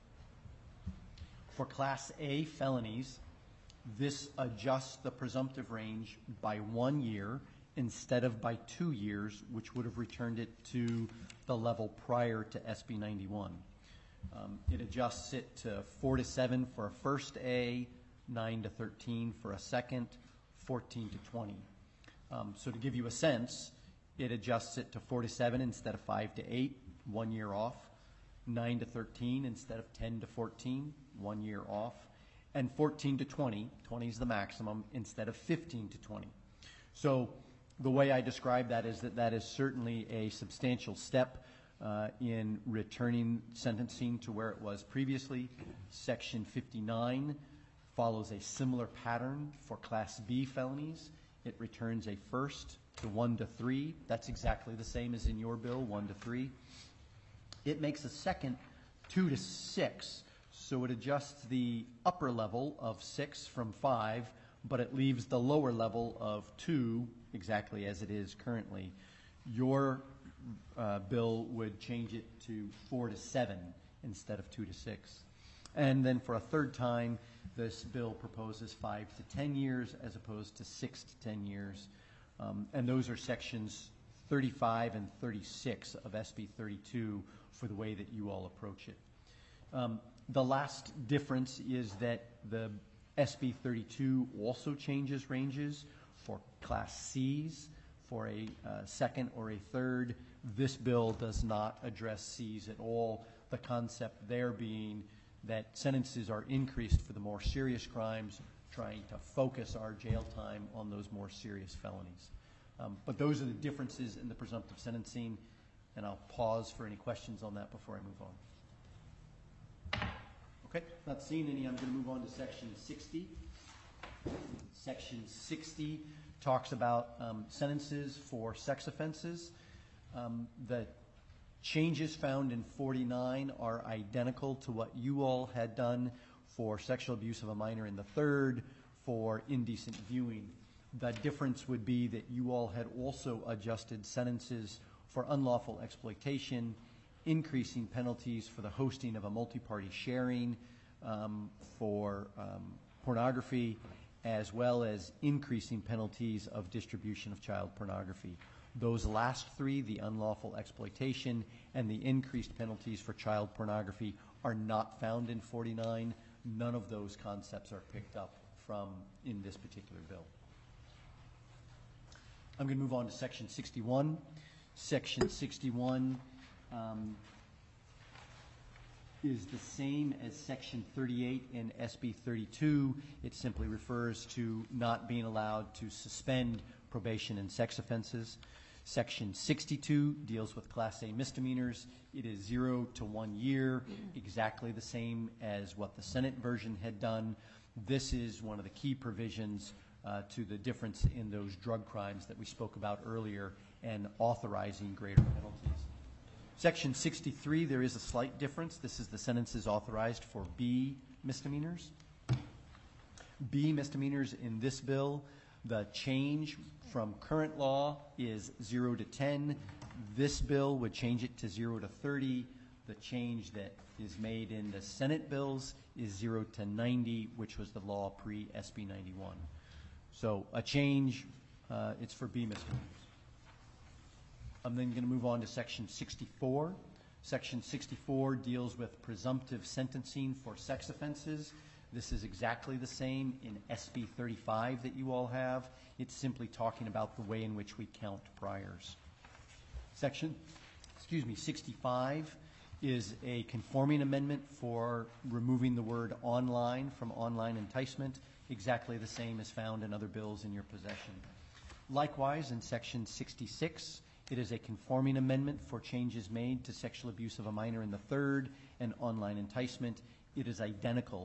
For Class A felonies, this adjusts the presumptive range by 1 year instead of by 2 years, which would have returned it to the level prior to SB 91. It adjusts it to 4 to 7 for a first A, 9 to 13 for a second, 14 to 20. So to give you a sense, it adjusts it to 4 to 7 instead of 5 to 8, 1 year off, 9 to 13 instead of 10 to 14, 1 year off, and 14 to 20, 20 is the maximum, instead of 15 to 20. So the way I describe that is certainly a substantial step in returning sentencing to where it was previously. Section 59 follows a similar pattern for Class B felonies. It returns a first to 1 to 3. That's exactly the same as in your bill, 1 to 3. It makes a second 2 to 6. So it adjusts the upper level of 6 from 5, but it leaves the lower level of 2 exactly as it is currently. Your bill would change it to 4 to 7 instead of 2 to 6. And then for a third time, this bill proposes 5 to 10 years as opposed to 6 to 10 years. And those are sections 35 and 36 of SB 32 for the way that you all approach it. The last difference is that the SB 32 also changes ranges for Class Cs for a second or a third. This bill does not address Cs at all. The concept there being that sentences are increased for the more serious crimes, trying to focus our jail time on those more serious felonies. But those are the differences in the presumptive sentencing, and I'll pause for any questions on that before I move on. Okay, not seeing any, I'm going to move on to Section 60. Section 60 talks about sentences for sex offenses. The changes found in 49 are identical to what you all had done for sexual abuse of a minor in the third, for indecent viewing. The difference would be that you all had also adjusted sentences for unlawful exploitation, increasing penalties for the hosting of a multi-party sharing, for pornography, as well as increasing penalties of distribution of child pornography. Those last three, the unlawful exploitation and the increased penalties for child pornography, are not found in 49. None of those concepts are picked up from in this particular bill. I'm going to move on to Section 61. Section 61 is the same as Section 38 in SB 32. It simply refers to not being allowed to suspend probation in sex offenses. Section 62 deals with Class A misdemeanors. It is 0 to 1 year, exactly the same as what the Senate version had done. This is one of the key provisions to the difference in those drug crimes that we spoke about earlier and authorizing greater penalties. Section 63, there is a slight difference. This is the sentences authorized for B misdemeanors. B misdemeanors in this bill, the change from current law is 0 to 10. This bill would change it to 0 to 30. The change that is made in the Senate bills is 0 to 90, which was the law pre-SB 91. So a change, it's for B misdemeanors. I'm then going to move on to Section 64. Section 64 deals with presumptive sentencing for sex offenses. This is exactly the same in SB 35 that you all have. It's simply talking about the way in which we count priors. Section 65 is a conforming amendment for removing the word online from online enticement, exactly the same as found in other bills in your possession. Likewise, in Section 66, it is a conforming amendment for changes made to sexual abuse of a minor in the third and online enticement. It is identical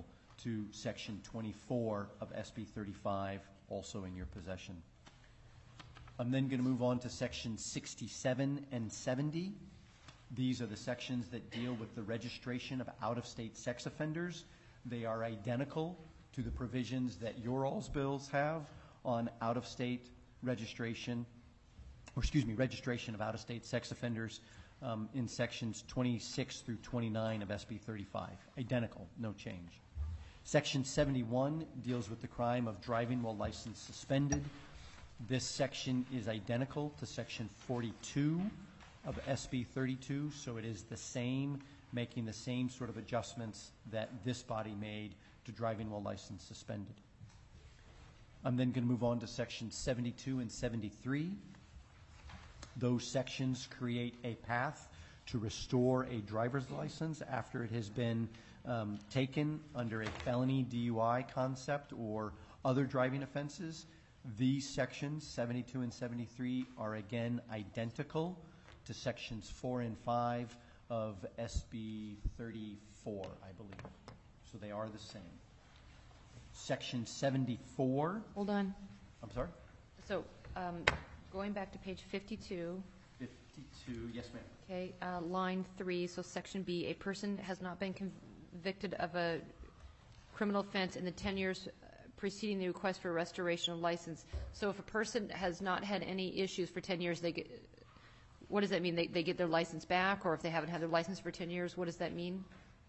to Section 24 of SB 35, also in your possession. I'm then going to move on to Section 67 and 70. These are the sections that deal with the registration of out-of-state sex offenders. They are identical to the provisions that your all's bills have on out-of-state registration, registration of out-of-state sex offenders in sections 26 through 29 of SB 35. Identical, no change. Section 71 deals with the crime of driving while license suspended. This section is identical to Section 42 of SB 32, so it is the same, making the same sort of adjustments that this body made to driving while license suspended. I'm then going to move on to Sections 72 and 73. Those sections create a path to restore a driver's license after it has been taken under a felony DUI concept or other driving offenses. These sections, 72 and 73, are again identical to Sections 4 and 5 of SB 34, I believe. So they are the same. Section 74. Hold on. I'm sorry? So going back to page 52. 52, yes, ma'am. Okay, line 3, so section B, a person has not been convicted of a criminal offense in the 10 years preceding the request for restoration of license. So if a person has not had any issues for 10 years, they get, what does that mean? They get their license back, or if they haven't had their license for 10 years, what does that mean?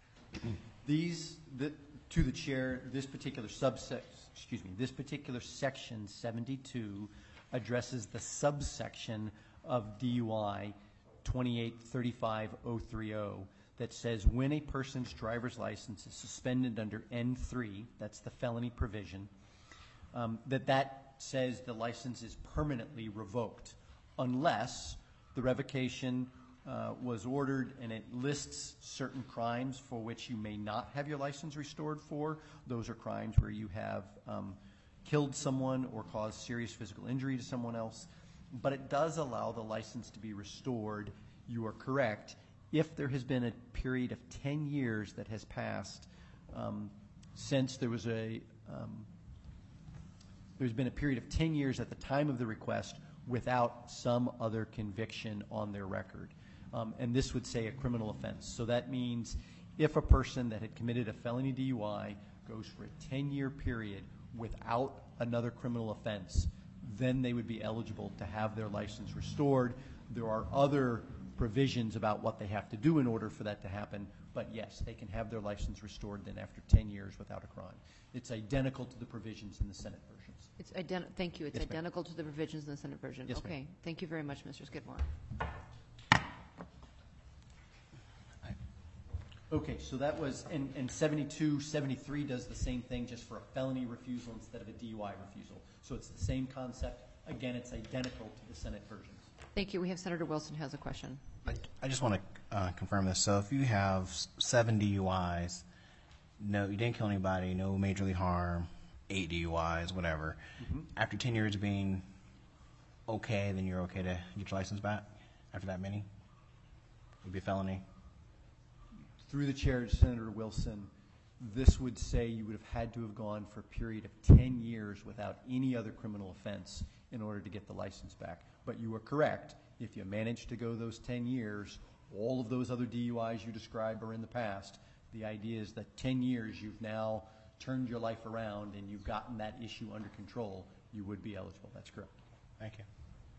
To the chair, this particular this particular section 72 addresses the subsection of DUI 2835030 that says when a person's driver's license is suspended under N3, that's the felony provision, that says the license is permanently revoked unless the revocation was ordered and it lists certain crimes for which you may not have your license restored for. Those are crimes where you have killed someone or caused serious physical injury to someone else. But it does allow the license to be restored, you are correct, if there has been a period of 10 years that has passed since there's been a period of 10 years at the time of the request without some other conviction on their record. And this would say a criminal offense. So that means if a person that had committed a felony DUI goes for a 10-year period without another criminal offense, then they would be eligible to have their license restored. There are other provisions about what they have to do in order for that to happen, but yes, they can have their license restored then after 10 years without a crime. It's identical to the provisions in the Senate versions. Thank you. It's Yes, ma'am. identical to the provisions in the Senate version. Yes, ma'am. Okay. Thank you very much, Mr. Skidmore. Okay, so that was, and 72, 73 does the same thing just for a felony refusal instead of a DUI refusal. So it's the same concept. Again, it's identical to the Senate versions. Thank you. We have Senator Wilson has a question. I just want to confirm this. So if you have 7 DUIs, no, you didn't kill anybody, no majorly harm, 8 DUIs, whatever. After 10 years of being okay, then you're okay to get your license back after that many? It would be a felony? Through the chair, Senator Wilson, this would say you would have had to have gone for a period of 10 years without any other criminal offense in order to get the license back. But you are correct. If you manage to go those 10 years, all of those other DUIs you described are in the past. The idea is that 10 years you've now turned your life around and you've gotten that issue under control, you would be eligible. That's correct. Thank you.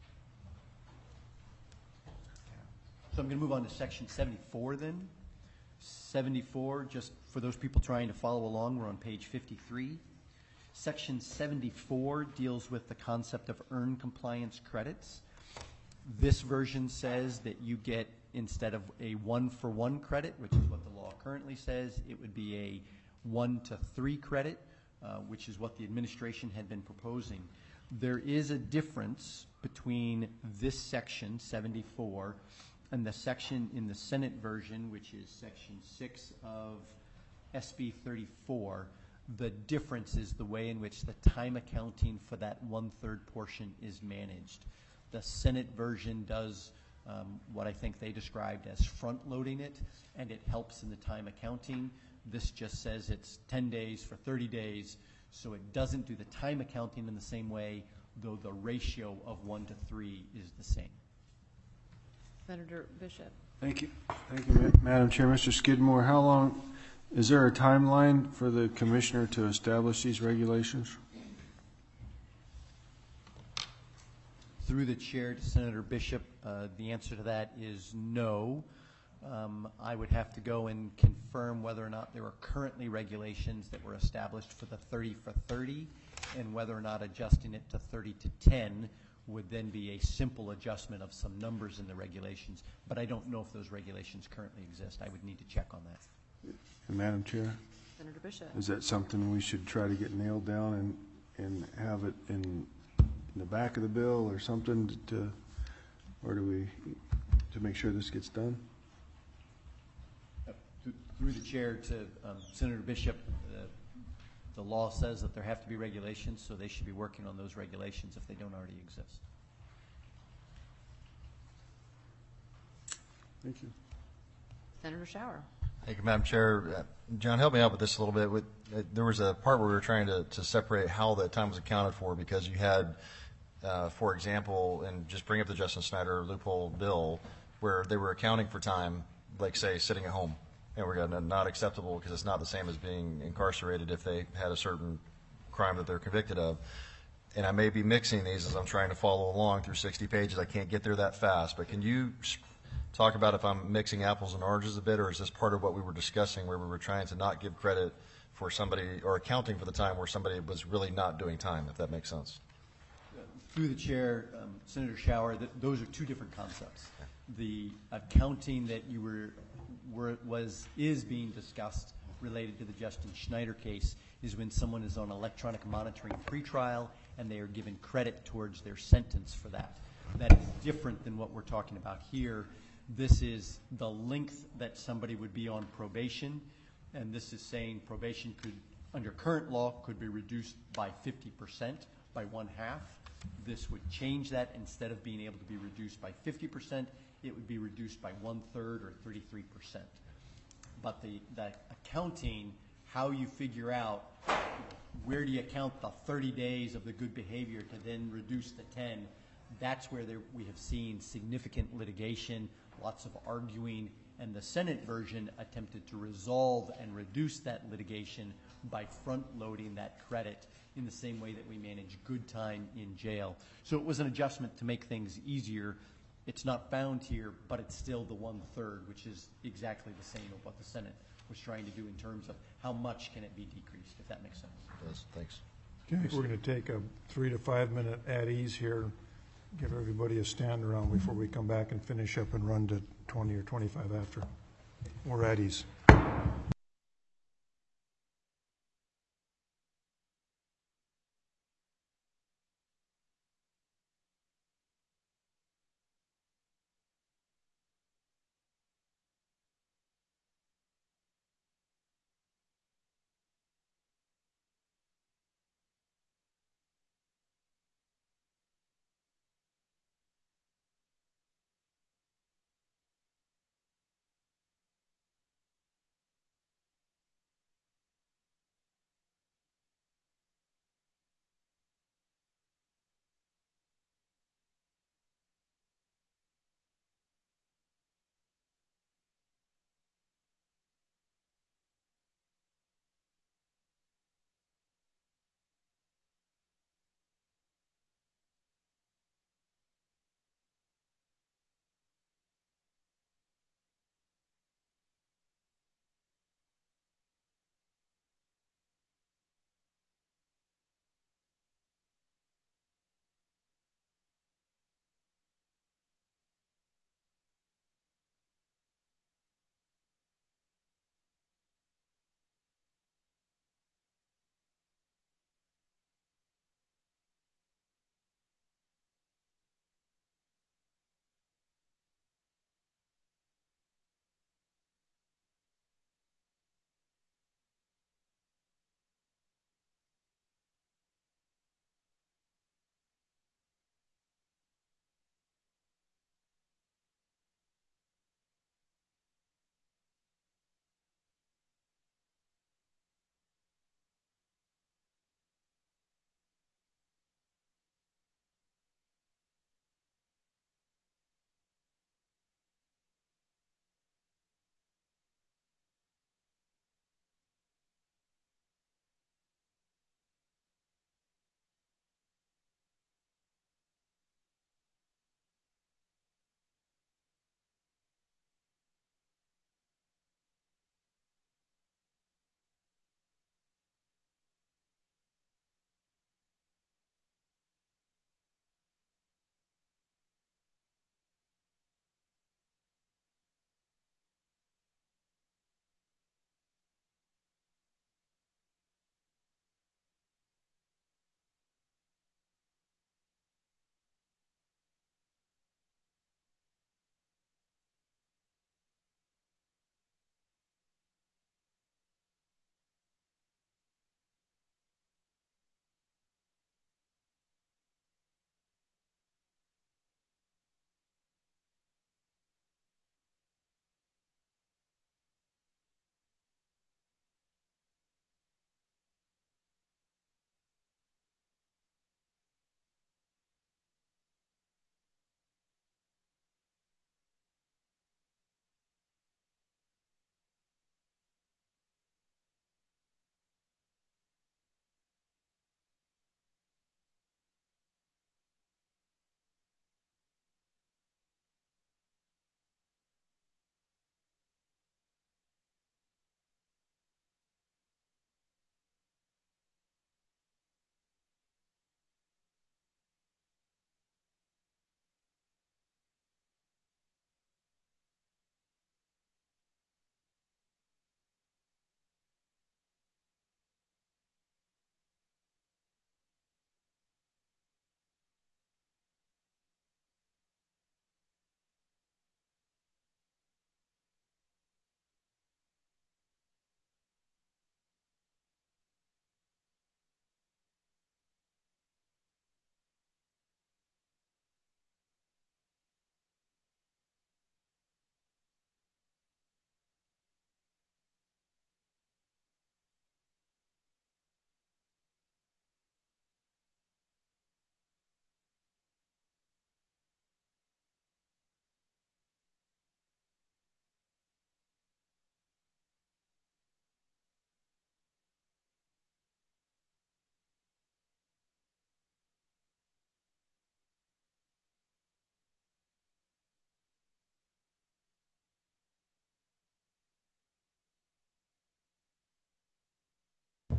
So I'm going to move on to Section 74 then. 74, just for those people trying to follow along, we're on page 53. Section 74 deals with the concept of earned compliance credits. This version says that you get, instead of a 1-for-1 credit, which is what the law currently says, it would be a 1-to-3 credit, which is what the administration had been proposing. There is a difference between this section, 74, and the section in the Senate version, which is Section 6 of SB 34. The difference is the way in which the time accounting for that 1/3 portion is managed. The Senate version does what I think they described as front-loading it, and it helps in the time accounting. This just says it's 10 days for 30 days, so it doesn't do the time accounting in the same way, though the ratio of 1 to 3 is the same. Senator Bishop. Thank you. Thank you, Madam Chair. Mr. Skidmore, how long, is there a timeline for the commissioner to establish these regulations? Through the chair to Senator Bishop, the answer to that is no. I would have to go and confirm whether or not there are currently regulations that were established for the 30 for 30, and whether or not adjusting it to 30 to 10 would then be a simple adjustment of some numbers in the regulations. But I don't know if those regulations currently exist. I would need to check on that. And Madam Chair, Senator Bishop. is that something we should try to get nailed down and have it in the back of the bill or something to make sure this gets done? Through the chair to Senator Bishop, the law says that there have to be regulations, so they should be working on those regulations if they don't already exist. Thank you. Senator Shower. Thank you, Madam Chair. John, help me out with this a little bit. There was a part where we were trying to separate how that time was accounted for, because you had, for example, and just bring up the Justin Snyder loophole bill, where they were accounting for time, like, say, sitting at home. And we're not acceptable because it's not the same as being incarcerated if they had a certain crime that they're convicted of. And I may be mixing these as I'm trying to follow along through 60 pages. I can't get there that fast. But can you talk about if I'm mixing apples and oranges a bit, or is this part of what we were discussing where we were trying to not give credit for somebody or accounting for the time where somebody was really not doing time, if that makes sense? Through the chair, Senator Shower, those are two different concepts. The accounting that you is being discussed related to the Justin Schneider case is when someone is on electronic monitoring pretrial and they are given credit towards their sentence for that. That is different than what we're talking about here. This is the length that somebody would be on probation, and this is saying probation could, under current law, could be reduced by 50%, by 1/2. This would change that. Instead of being able to be reduced by 50%, it would be reduced by 1/3 or 33%. But the accounting, how you figure out where do you count the 30 days of the good behavior to then reduce the 10, that's where we have seen significant litigation, lots of arguing, and the Senate version attempted to resolve and reduce that litigation by front-loading that credit in the same way that we manage good time in jail. So it was an adjustment to make things easier. It's not found here, but it's still the 1/3, which is exactly the same of what the Senate was trying to do in terms of how much can it be decreased, if that makes sense. It does. Thanks. Okay, we're going to take a 3 to 5 minute at ease here, give everybody a stand around before we come back and finish up and run to 20 or 25 after. We're at ease.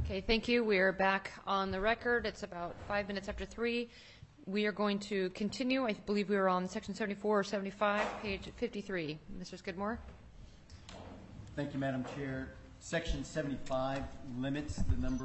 Okay, thank you. We are back on the record. It's about 5 minutes after 3. We are going to continue. I believe we were on section 74 or 75, page 53. Mr. Skidmore? Thank you, Madam Chair. Section 75 limits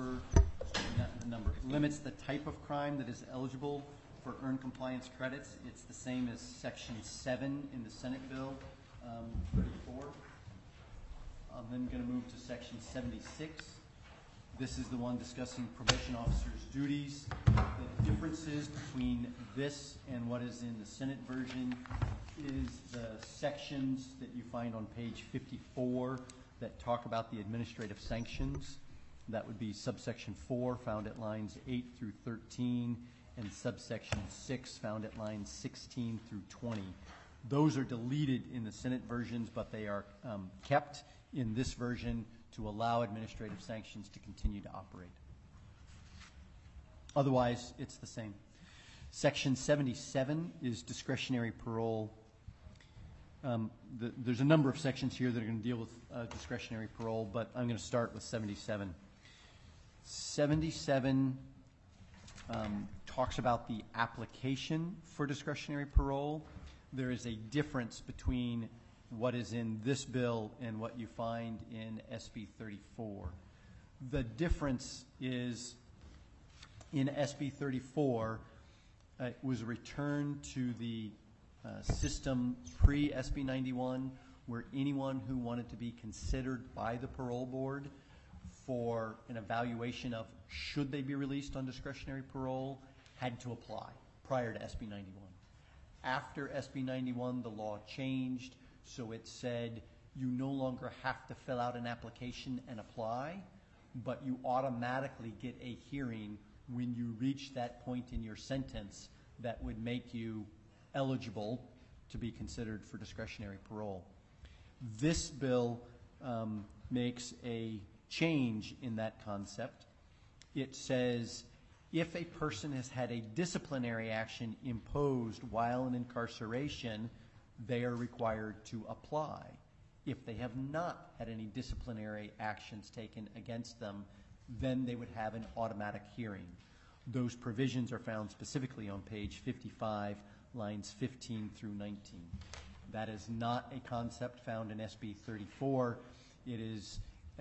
limits the type of crime that is eligible for earned compliance credits. It's the same as Section 7 in the Senate Bill 34. I'm then going to move to Section 76. This is the one discussing probation officers' duties. The differences between this and what is in the Senate version is the sections that you find on page 54 that talk about the administrative sanctions. That would be subsection 4, found at lines 8 through 13, and subsection 6, found at lines 16 through 20. Those are deleted in the Senate versions, but they are kept in this version to allow administrative sanctions to continue to operate. Otherwise, it's the same. Section 77 is discretionary parole. There's a number of sections here that are going to deal with discretionary parole, but I'm going to start with 77. 77 talks about the application for discretionary parole. There is a difference between what is in this bill and what you find in SB 34. The difference is in SB 34, it was a return to the system pre-SB 91, where anyone who wanted to be considered by the parole board for an evaluation of should they be released on discretionary parole had to apply prior to SB 91. After SB 91, the law changed, so it said you no longer have to fill out an application and apply, but you automatically get a hearing when you reach that point in your sentence that would make you eligible to be considered for discretionary parole. This bill makes a change in that concept. It says if a person has had a disciplinary action imposed while in incarceration, they are required to apply. If they have not had any disciplinary actions taken against them, then they would have an automatic hearing. Those provisions are found specifically on page 55, lines 15 through 19. That is not a concept found in SB 34. It is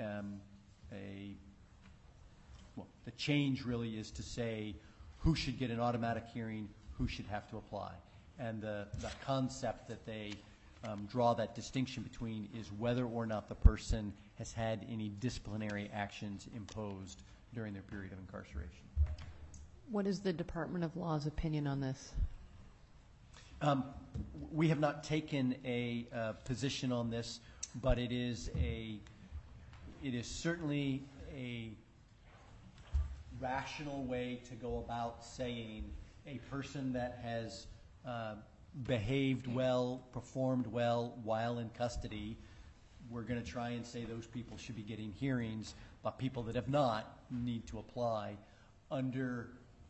the change really is to say who should get an automatic hearing, who should have to apply. And the concept that they draw that distinction between is whether or not the person has had any disciplinary actions imposed during their period of incarceration. What is the Department of Law's opinion on this? We have not taken a position on this, but it is certainly a rational way to go about saying a person that has behaved well, performed well while in custody, we're going to try and say those people should be getting hearings, but people that have not need to apply. Under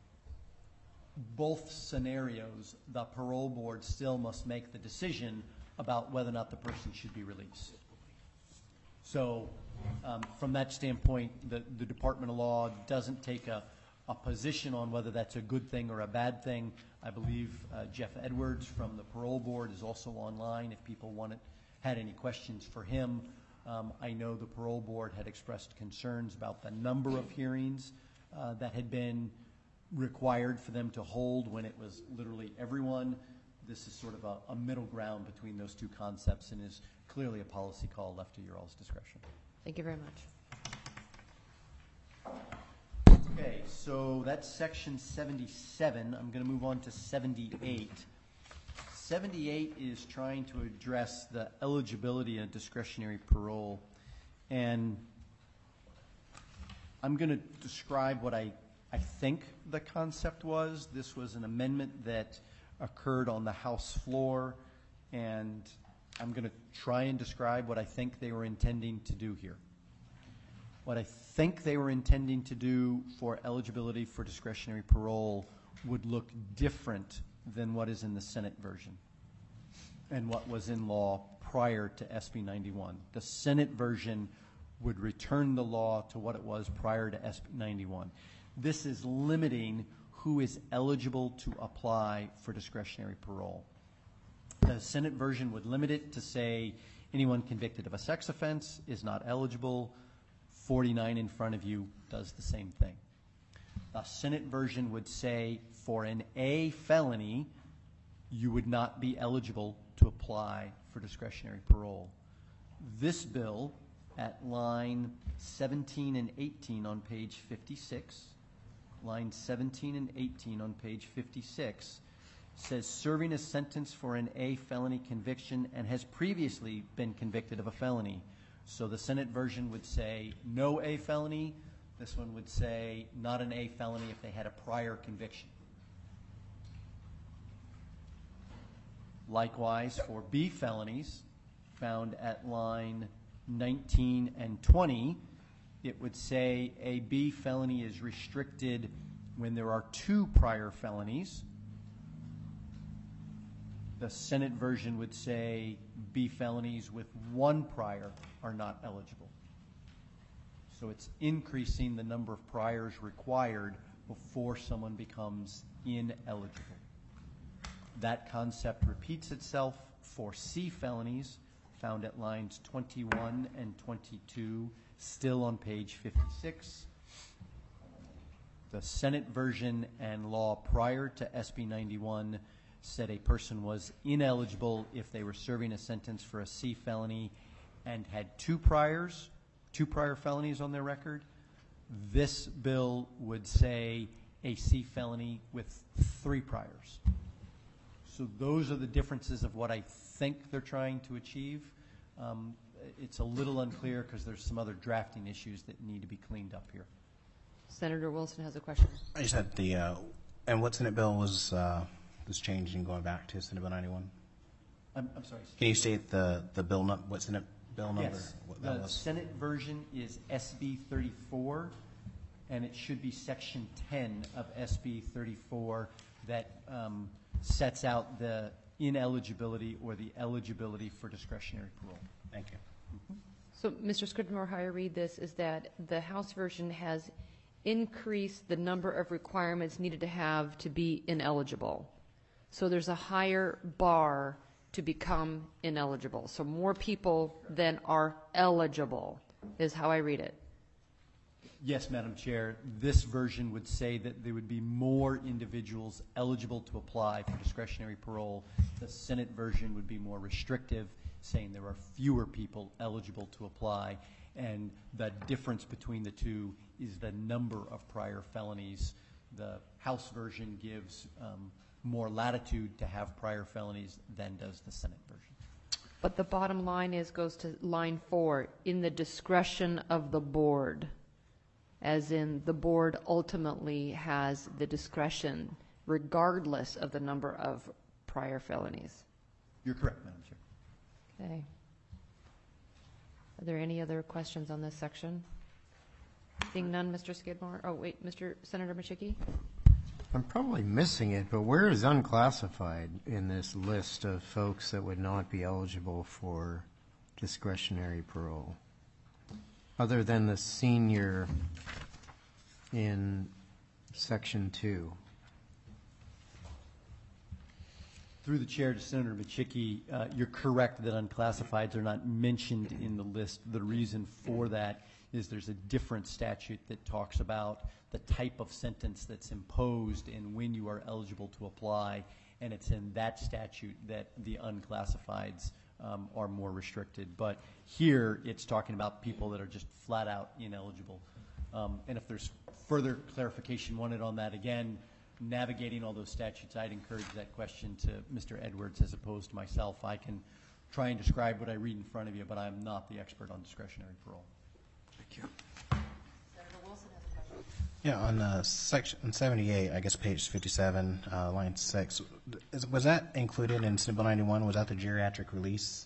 both scenarios, the parole board still must make the decision about whether or not the person should be released. So from that standpoint, the Department of Law doesn't take a position on whether that's a good thing or a bad thing. I believe Jeff Edwards from the parole board is also online if people had any questions for him. I know the parole board had expressed concerns about the number of hearings that had been required for them to hold when it was literally everyone. This is sort of a middle ground between those two concepts and is clearly a policy call left to your all's discretion. Thank you very much. Okay, so that's section 77. I'm going to move on to 78. 78 is trying to address the eligibility of discretionary parole. And I'm going to describe what I think the concept was. This was an amendment that occurred on the House floor, and I'm going to try and describe what I think they were intending to do here. What I think they were intending to do for eligibility for discretionary parole would look different than what is in the Senate version and what was in law prior to SB 91. The Senate version would return the law to what it was prior to SB 91. This is limiting who is eligible to apply for discretionary parole. The Senate version would limit it to say anyone convicted of a sex offense is not eligible. 49 in front of you does the same thing. The Senate version would say for an A felony, you would not be eligible to apply for discretionary parole. This bill, at line 17 and 18 on page 56, line 17 and 18 on page 56, says serving a sentence for an A felony conviction and has previously been convicted of a felony. So the Senate version would say no A felony. This one would say not an A felony if they had a prior conviction. Likewise, for B felonies, found at line 19 and 20, it would say a B felony is restricted when there are 2 prior felonies. The Senate version would say B felonies with 1 prior are not eligible. So it's increasing the number of priors required before someone becomes ineligible. That concept repeats itself for C felonies, found at lines 21 and 22, still on page 56. The Senate version and law prior to SB 91 said a person was ineligible if they were serving a sentence for a C felony and had 2 prior felonies on their record. This bill would say a C felony with 3 priors. So those are the differences of what I think they're trying to achieve. It's a little unclear because there's some other drafting issues that need to be cleaned up here. Senator Wilson has a question. I just had and what Senate bill was changed and going back to Senate Bill 91? I'm sorry. Can you state the bill what Senate bill number? Yes. What that The was? Senate version is SB 34, and it should be Section 10 of SB 34 that sets out the ineligibility or the eligibility for discretionary parole. Thank you. So, Mr. Scrivener, how I read this is that the House version has increased the number of requirements needed to have to be ineligible. So there's a higher bar to become ineligible. So more people than are eligible is how I read it. Yes, Madam Chair. This version would say that there would be more individuals eligible to apply for discretionary parole. The Senate version would be more restrictive, saying there are fewer people eligible to apply. And the difference between the two is the number of prior felonies. The House version gives more latitude to have prior felonies than does the Senate version. But the bottom line goes to line 4, in the discretion of the board, as in the board ultimately has the discretion regardless of the number of prior felonies. You're correct, Madam Chair. Okay. Are there any other questions on this section? Seeing none, Mr. Skidmore. Oh, wait, Senator Machicki? I'm probably missing it, but where is unclassified in this list of folks that would not be eligible for discretionary parole? Other than the senior in Section 2. Through the chair to Senator Machicki, you're correct that unclassifieds are not mentioned in the list. The reason for that is there's a different statute that talks about the type of sentence that's imposed and when you are eligible to apply, and it's in that statute that the unclassifieds are more restricted. But here, it's talking about people that are just flat out ineligible. And if there's further clarification wanted on that, again, navigating all those statutes, I'd encourage that question to Mr. Edwards as opposed to myself. I can try and describe what I read in front of you, but I'm not the expert on discretionary parole. Thank you. Senator Wilson has a question. Yeah, on section 78, I guess page 57, line 6, was that included in Senate Bill 91? Was that the geriatric release?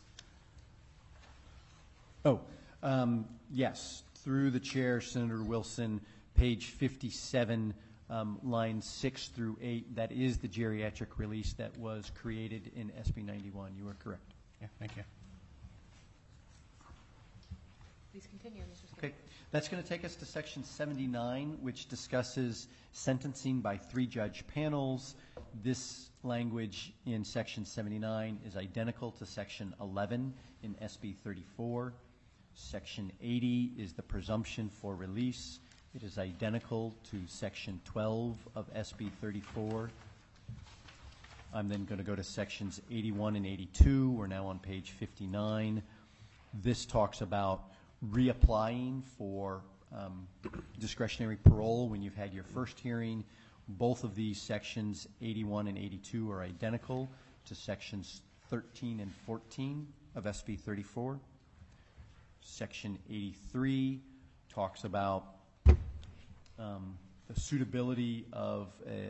Oh, yes. Through the chair, Senator Wilson, page 57, lines 6 through 8, that is the geriatric release that was created in SB 91. You are correct. Yeah, thank you. Please continue, Mr. Skinner. Okay, that's going to take us to section 79, which discusses sentencing by three-judge panels. This language in section 79 is identical to section 11 in SB 34. Section 80 is the presumption for release. It is identical to section 12 of SB 34. I'm then going to go to sections 81 and 82. We're now on page 59. This talks about reapplying for discretionary parole when you've had your first hearing. Both of these sections, 81 and 82, are identical to sections 13 and 14 of SB 34. Section 83 talks about the suitability of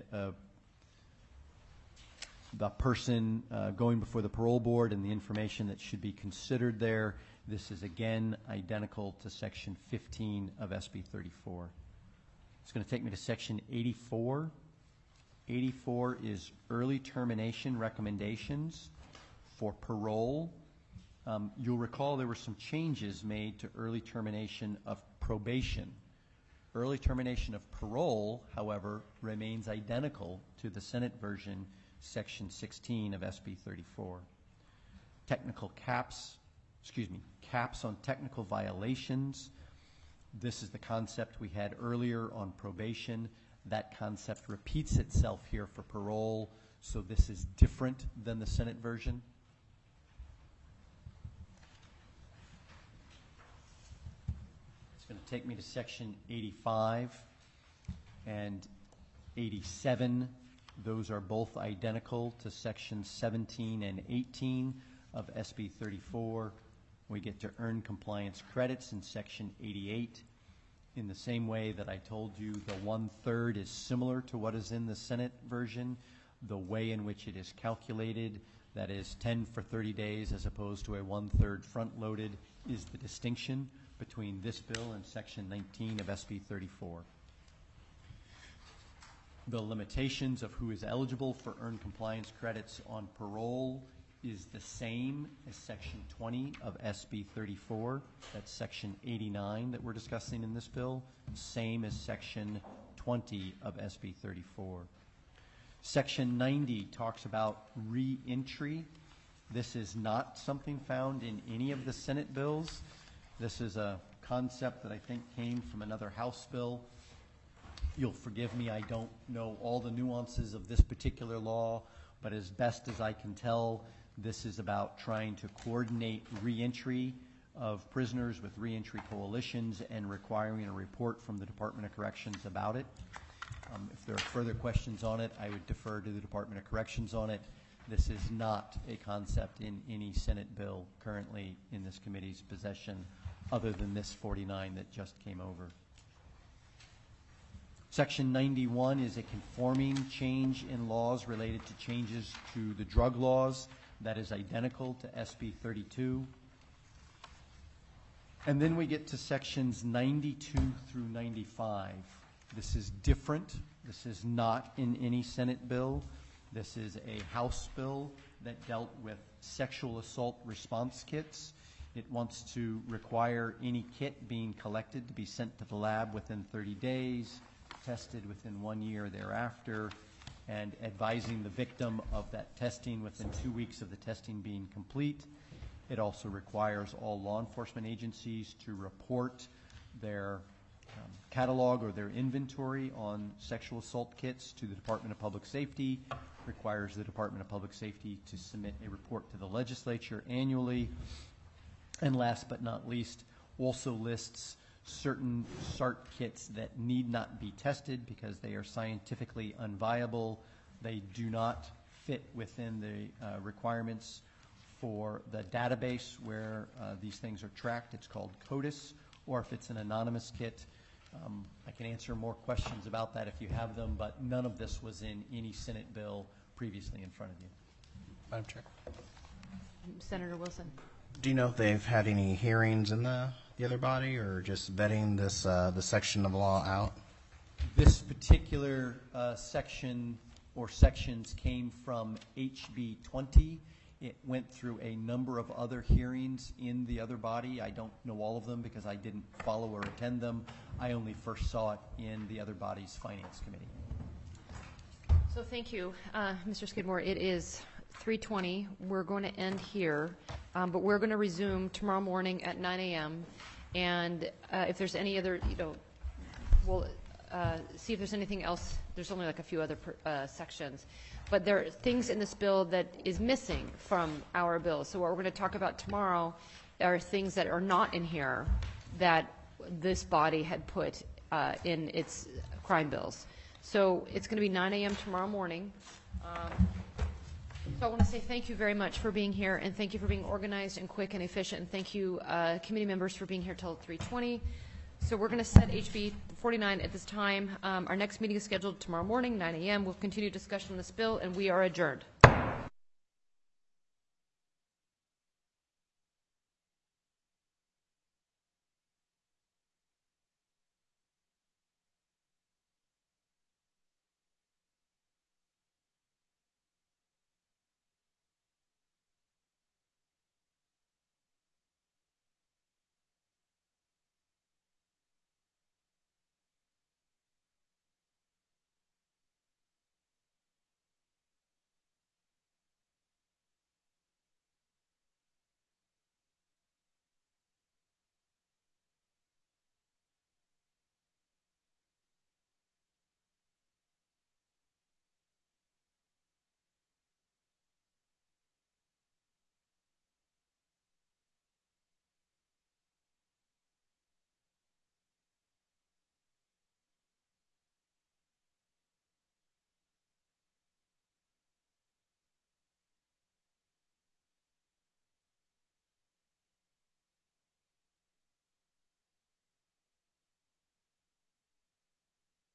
the person going before the parole board and the information that should be considered there. This is again identical to section 15 of SB 34. It's going to take me to section 84. 84 is early termination recommendations for parole. You'll recall there were some changes made to early termination of probation. Early termination of parole, however, remains identical to the Senate version, section 16 of SB 34. Caps on technical violations. This is the concept we had earlier on probation. That concept repeats itself here for parole, so this is different than the Senate version. It's going to take me to section 85 and 87. Those are both identical to sections 17 and 18 of SB 34. We get to earn compliance credits in section 88. In the same way that I told you, the 1/3 is similar to what is in the Senate version. The way in which it is calculated, that is 10 for 30 days as opposed to a 1/3 front-loaded, is the distinction between this bill and section 19 of SB 34. The limitations of who is eligible for earned compliance credits on parole is the same as section 20 of SB 34. That's section 89 that we're discussing in this bill, same as section 20 of SB 34. Section 90 talks about re-entry. This is not something found in any of the Senate bills. This is a concept that I think came from another House bill. You'll forgive me, I don't know all the nuances of this particular law, but as best as I can tell, this is about trying to coordinate re-entry of prisoners with re-entry coalitions and requiring a report from the Department of Corrections about it. If there are further questions on it, I would defer to the Department of Corrections on it. This is not a concept in any Senate bill currently in this committee's possession, other than this 49 that just came over. Section 91 is a conforming change in laws related to changes to the drug laws. That is identical to SB 32. And then we get to sections 92 through 95. This is different. This is not in any Senate bill. This is a House bill that dealt with sexual assault response kits. It wants to require any kit being collected to be sent to the lab within 30 days, tested within 1 year thereafter, and advising the victim of that testing within 2 weeks of the testing being complete. It also requires all law enforcement agencies to report their catalog or their inventory on sexual assault kits to the Department of Public Safety, requires the Department of Public Safety to submit a report to the legislature annually, and last but not least, also lists certain SART kits that need not be tested because they are scientifically unviable. They do not fit within the requirements for the database where these things are tracked. It's called CODIS, or if it's an anonymous kit. I can answer more questions about that if you have them, but none of this was in any Senate bill previously in front of you. Madam Chair. Senator Wilson. Do you know if they've had any hearings in the other body, or just vetting this the section of law out? This particular section or sections came from HB 20 It went through a number of other hearings in the other body. I don't know all of them because I didn't follow or attend them. I only first saw it in the other body's Finance Committee. So thank you, Mr. Skidmore. It is 3:20. We're going to end here, but we're going to resume tomorrow morning at 9 a.m. And if there's any other, we'll see if there's anything else. There's only like a few other sections. But there are things in this bill that is missing from our bill. So what we're going to talk about tomorrow are things that are not in here that this body had put in its crime bills. So it's going to be 9 a.m. tomorrow morning. So I want to say thank you very much for being here, and thank you for being organized and quick and efficient, and thank you, committee members, for being here till 3:20. So we're going to set HB 49 at this time. Our next meeting is scheduled tomorrow morning, 9 a.m. We'll continue discussion on this bill, and we are adjourned.